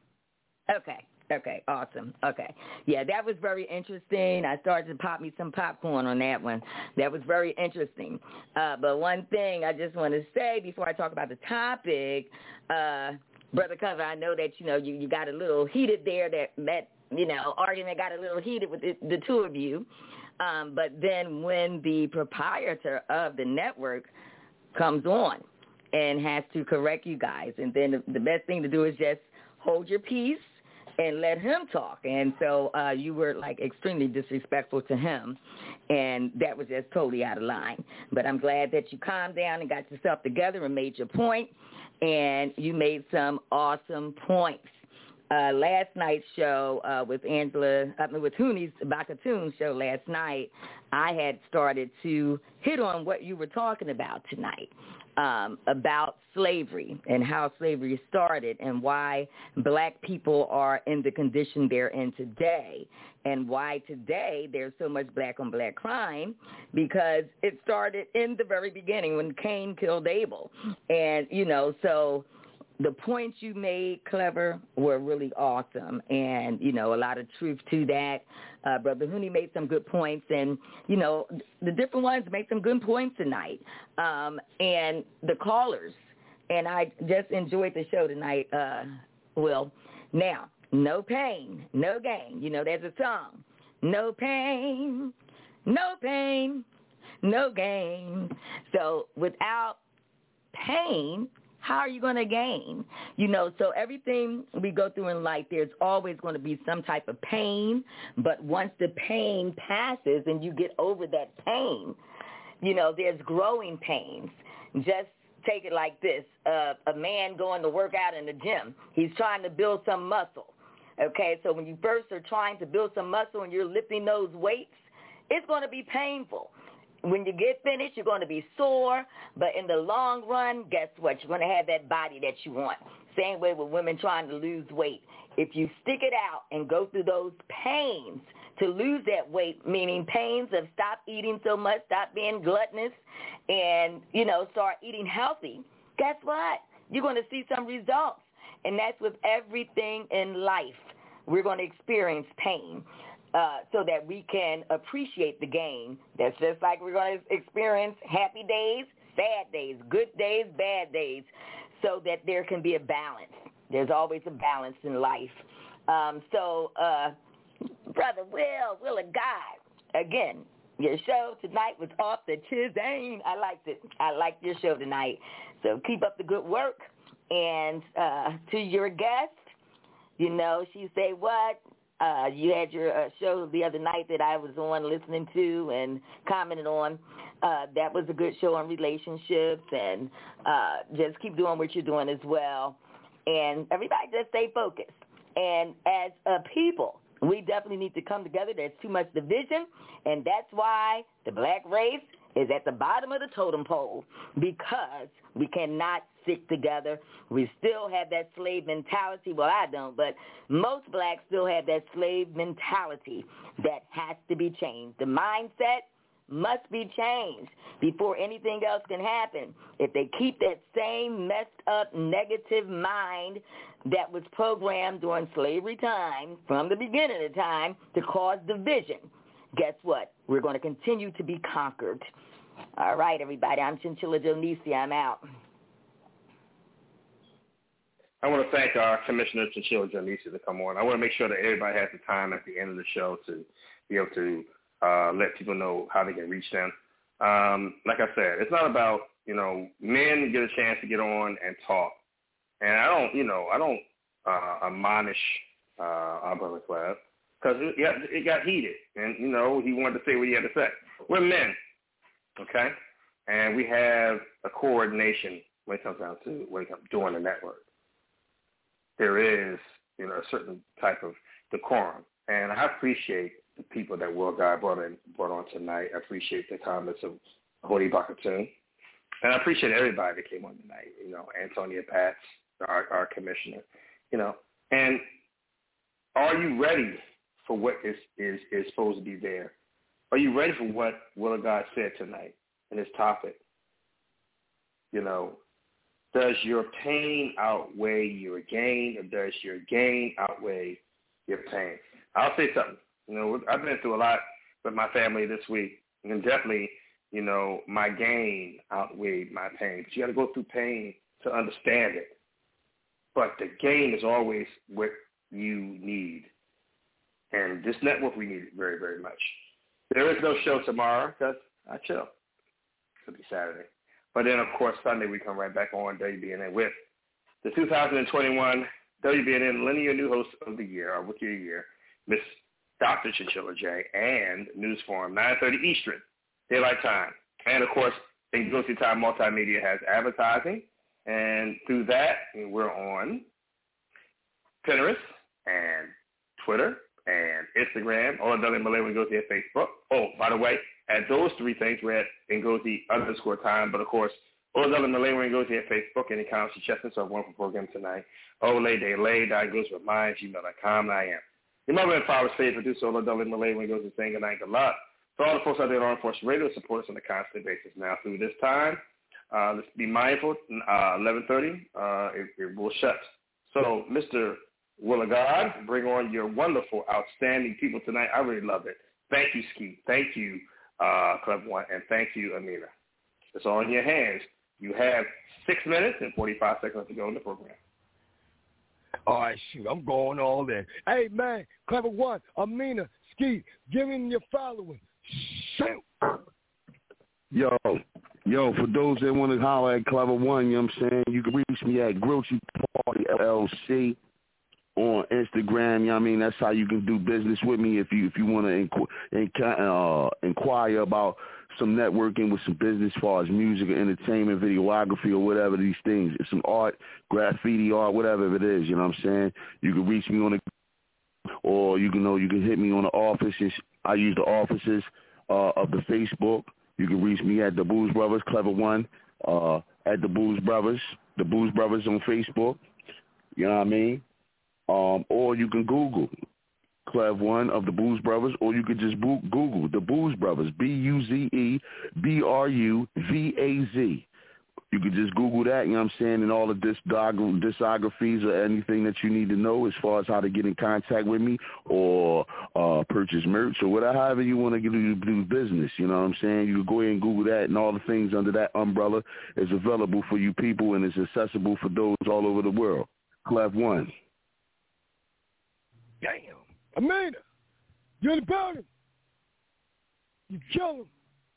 [SPEAKER 13] Okay. Okay, awesome. Okay. Yeah, that was very interesting. I started to pop me some popcorn on that one. That was very interesting. Uh, but one thing I just want to say before I talk about the topic, uh, Brother Cover, I know that, you know, you, you got a little heated there, that, that you know, argument got a little heated with the, the two of you. Um, but then when the proprietor of the network comes on and has to correct you guys, and then the, the best thing to do is just hold your peace and let him talk. And so uh, you were, like, extremely disrespectful to him, and that was just totally out of line. But I'm glad that you calmed down and got yourself together and made your point, and you made some awesome points. Uh, last night's show uh, with Angela, I mean, with Hooney's Bakatoon show last night, I had started to hit on what you were talking about tonight. Um, about slavery and how slavery started and why black people are in the condition they're in today, and why today there's so much black on black crime, because it started in the very beginning when Cain killed Abel. And, you know, so the points you made, Clever, were really awesome, and, you know, a lot of truth to that. Uh, Brother Hooney made some good points, and, you know, the different ones made some good points tonight. Um, and the callers, and I just enjoyed the show tonight, uh, Will. Now, no pain, no gain. You know, there's a song. No pain, no pain, no gain. So without pain, how are you going to gain? You know, so everything we go through in life, there's always going to be some type of pain. But once the pain passes and you get over that pain, you know, there's growing pains. Just take it like this. Uh, a man going to work out in the gym, he's trying to build some muscle. Okay, so when you first are trying to build some muscle and you're lifting those weights, it's going to be painful. When you get finished, you're going to be sore, but in the long run, guess what? You're going to have that body that you want. Same way with women trying to lose weight. If you stick it out and go through those pains to lose that weight, meaning pains of stop eating so much, stop being gluttonous, and, you know, start eating healthy, guess what? You're going to see some results. And that's with everything in life. We're going to experience pain. Uh, so that we can appreciate the gain. That's just like we're going to experience happy days, sad days, good days, bad days, so that there can be a balance. There's always a balance in life. Um, so, uh, Brother Will, Will of God, again, your show tonight was off the chain. I liked it. I liked your show tonight. So keep up the good work. And uh, to your guest, you know, she say what? Uh, you had your uh, show the other night that I was on listening to and commented on. Uh, that was a good show on relationships, and uh, just keep doing what you're doing as well. And everybody just stay focused. And as a people, we definitely need to come together. There's too much division, and that's why the black race is at the bottom of the totem pole, because we cannot stick together. We still have that slave mentality. Well, I don't, but most blacks still have that slave mentality that has to be changed. The mindset must be changed before anything else can happen. If they keep that same messed up negative mind that was programmed during slavery time, from the beginning of time, to cause division, guess what? We're going to continue to be conquered. All right, everybody. I'm Chinchilla Jonisi. I'm out.
[SPEAKER 5] I want to thank our Commissioner Chinchilla Jonisi to come on. I want to make sure that everybody has the time at the end of the show to be able to uh, let people know how they can reach them. Um, like I said, it's not about, you know, men get a chance to get on and talk. And I don't, you know, I don't uh, admonish uh, our brother Clav, because it got, it got heated. And, you know, he wanted to say what he had to say. We're men, okay? And we have a coordination when it comes down to when it comes doing the network. There is you know, a certain type of decorum. And I appreciate the people that Will God brought in, brought on tonight. I appreciate the comments of Hody Bakatoon. And I appreciate everybody that came on tonight, you know, Antonia Pats, our, our commissioner, you know. And are you ready for what is, is, is supposed to be there? Are you ready for what Will of God said tonight in his topic? You know, does your pain outweigh your gain, or does your gain outweigh your pain? I'll say something. You know, I've been through a lot with my family this week, and definitely, you know, my gain outweighed my pain. But you got to go through pain to understand it. But the gain is always what you need. And this network, we need it very, very much. There is no show tomorrow because I chill. It'll be Saturday. But then, of course, Sunday we come right back on W B N N with the two thousand twenty-one W B N N Linear New Host of the Year, or Rookie of the Year, Miss Doctor Chinchilla J, and News Forum, nine thirty Eastern, Daylight Time. And, of course, Go-To Time Multimedia has advertising. And through that, we're on Pinterest and Twitter and Instagram, or W Malay when Ngozi at Facebook. Oh, by the way, at those three things, we're at Ngozi underscore time. But, of course, O W Malay when Ngozi at Facebook, any comments suggestions, so I have one for program tonight. Olay de lay, that goes with mine, gmail dot com, and I am. Your mother and father say producer, O W Malay when Ngozi saying good night, good luck. For all the folks out there at Law Enforcement Radio, support us on a constant basis. Now, through this time, uh, let's be mindful, uh, eleven thirty, uh, it, it will shut. So, Mister Will of God, bring on your wonderful, outstanding people tonight. I really love it. Thank you, Ski. Thank you, uh, Club One, and thank you, Amina. It's all in your hands. You have six minutes and forty-five seconds to go in the program.
[SPEAKER 11] All right, shoot, I'm going all in. Hey, man, Clever One, Amina, Ski, give me your following. Shoot.
[SPEAKER 6] Yo, yo, for those that want to holler at Clever One, you know what I'm saying, you can reach me at Grilchy Party L L C. On Instagram, you know what I mean? That's how you can do business with me if you if you want to inqu- uh, inquire about some networking with some business as far as music or entertainment, videography or whatever these things. It's some art, graffiti art, whatever it is, you know what I'm saying? You can reach me on the, or you can know, you can hit me on the offices. I use the offices uh, of the Facebook. You can reach me at the Booze Brothers, Clever One, uh, at the Booze Brothers, the Booze Brothers on Facebook. You know what I mean? Um, or you can Google Clev One of the Booze Brothers, or you could just bo- Google the Booze Brothers, B U Z E B R U V A Z. You could just Google that, you know what I'm saying, and all of this discog- discographies or anything that you need to know as far as how to get in contact with me or uh, purchase merch or whatever, however you want to get to do business, you know what I'm saying? You can go ahead and Google that, and all the things under that umbrella is available for you people, and it's accessible for those all over the world. Clev One.
[SPEAKER 11] Damn. Amanda, you're in the building. You kill him.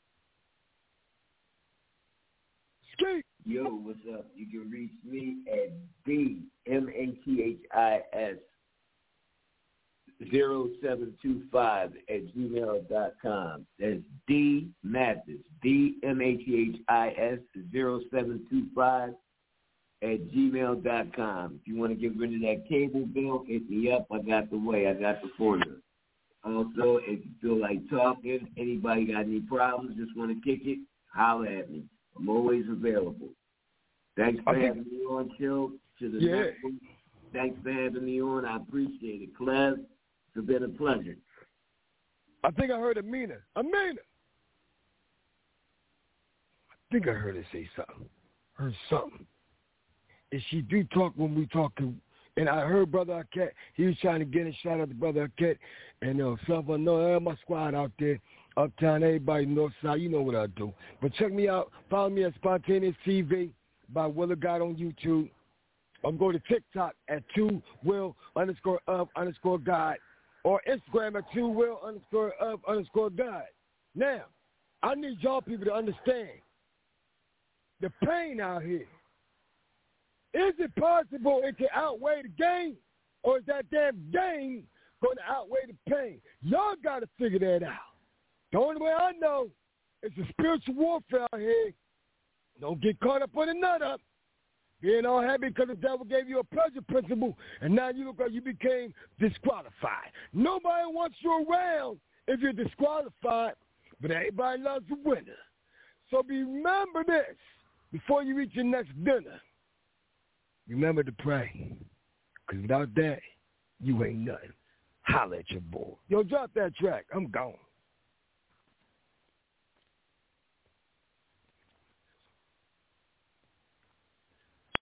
[SPEAKER 11] Skate.
[SPEAKER 8] Yo, what's up? You can reach me at D M A T H I S zero seven two five at gmail dot com. That's D Mathis, D M A T H I S zero seven two five at gmail dot com. If you want to get rid of that cable bill, hit me up. I got the way. I got the formula. Also, if you feel like talking, anybody got any problems, just want to kick it, holler at me. I'm always available. Thanks for okay. having me on, Chill. To the
[SPEAKER 11] yeah.
[SPEAKER 8] network. Thanks for having me on. I appreciate it. Clev, it's been a pleasure.
[SPEAKER 11] I think I heard Amina. Amina! I think I heard her say something. Heard something. And she do talk when we talking. And I heard Brother Arquette, he was trying to get a shout out to Brother Arquette. And uh, some I know my squad out there, uptown, everybody north side, you know what I do. But check me out. Follow me at Spontaneous T V by Will of God on YouTube. I'm going to TikTok at two will underscore of underscore God, or Instagram at two will underscore of underscore God. Now, I need y'all people to understand the pain out here. Is it possible it can outweigh the gain, or is that damn gain going to outweigh the pain? Y'all got to figure that out. The only way I know is the spiritual warfare out here. Don't get caught up on the nut up.
[SPEAKER 4] Being all happy because the devil gave you a pleasure principle, and now you look like you became disqualified. Nobody wants you around if you're disqualified, but everybody loves a winner. So remember this before you eat your next dinner. Remember to pray, because without that, you ain't nothing. Holla at your boy. Yo, drop that track. I'm gone.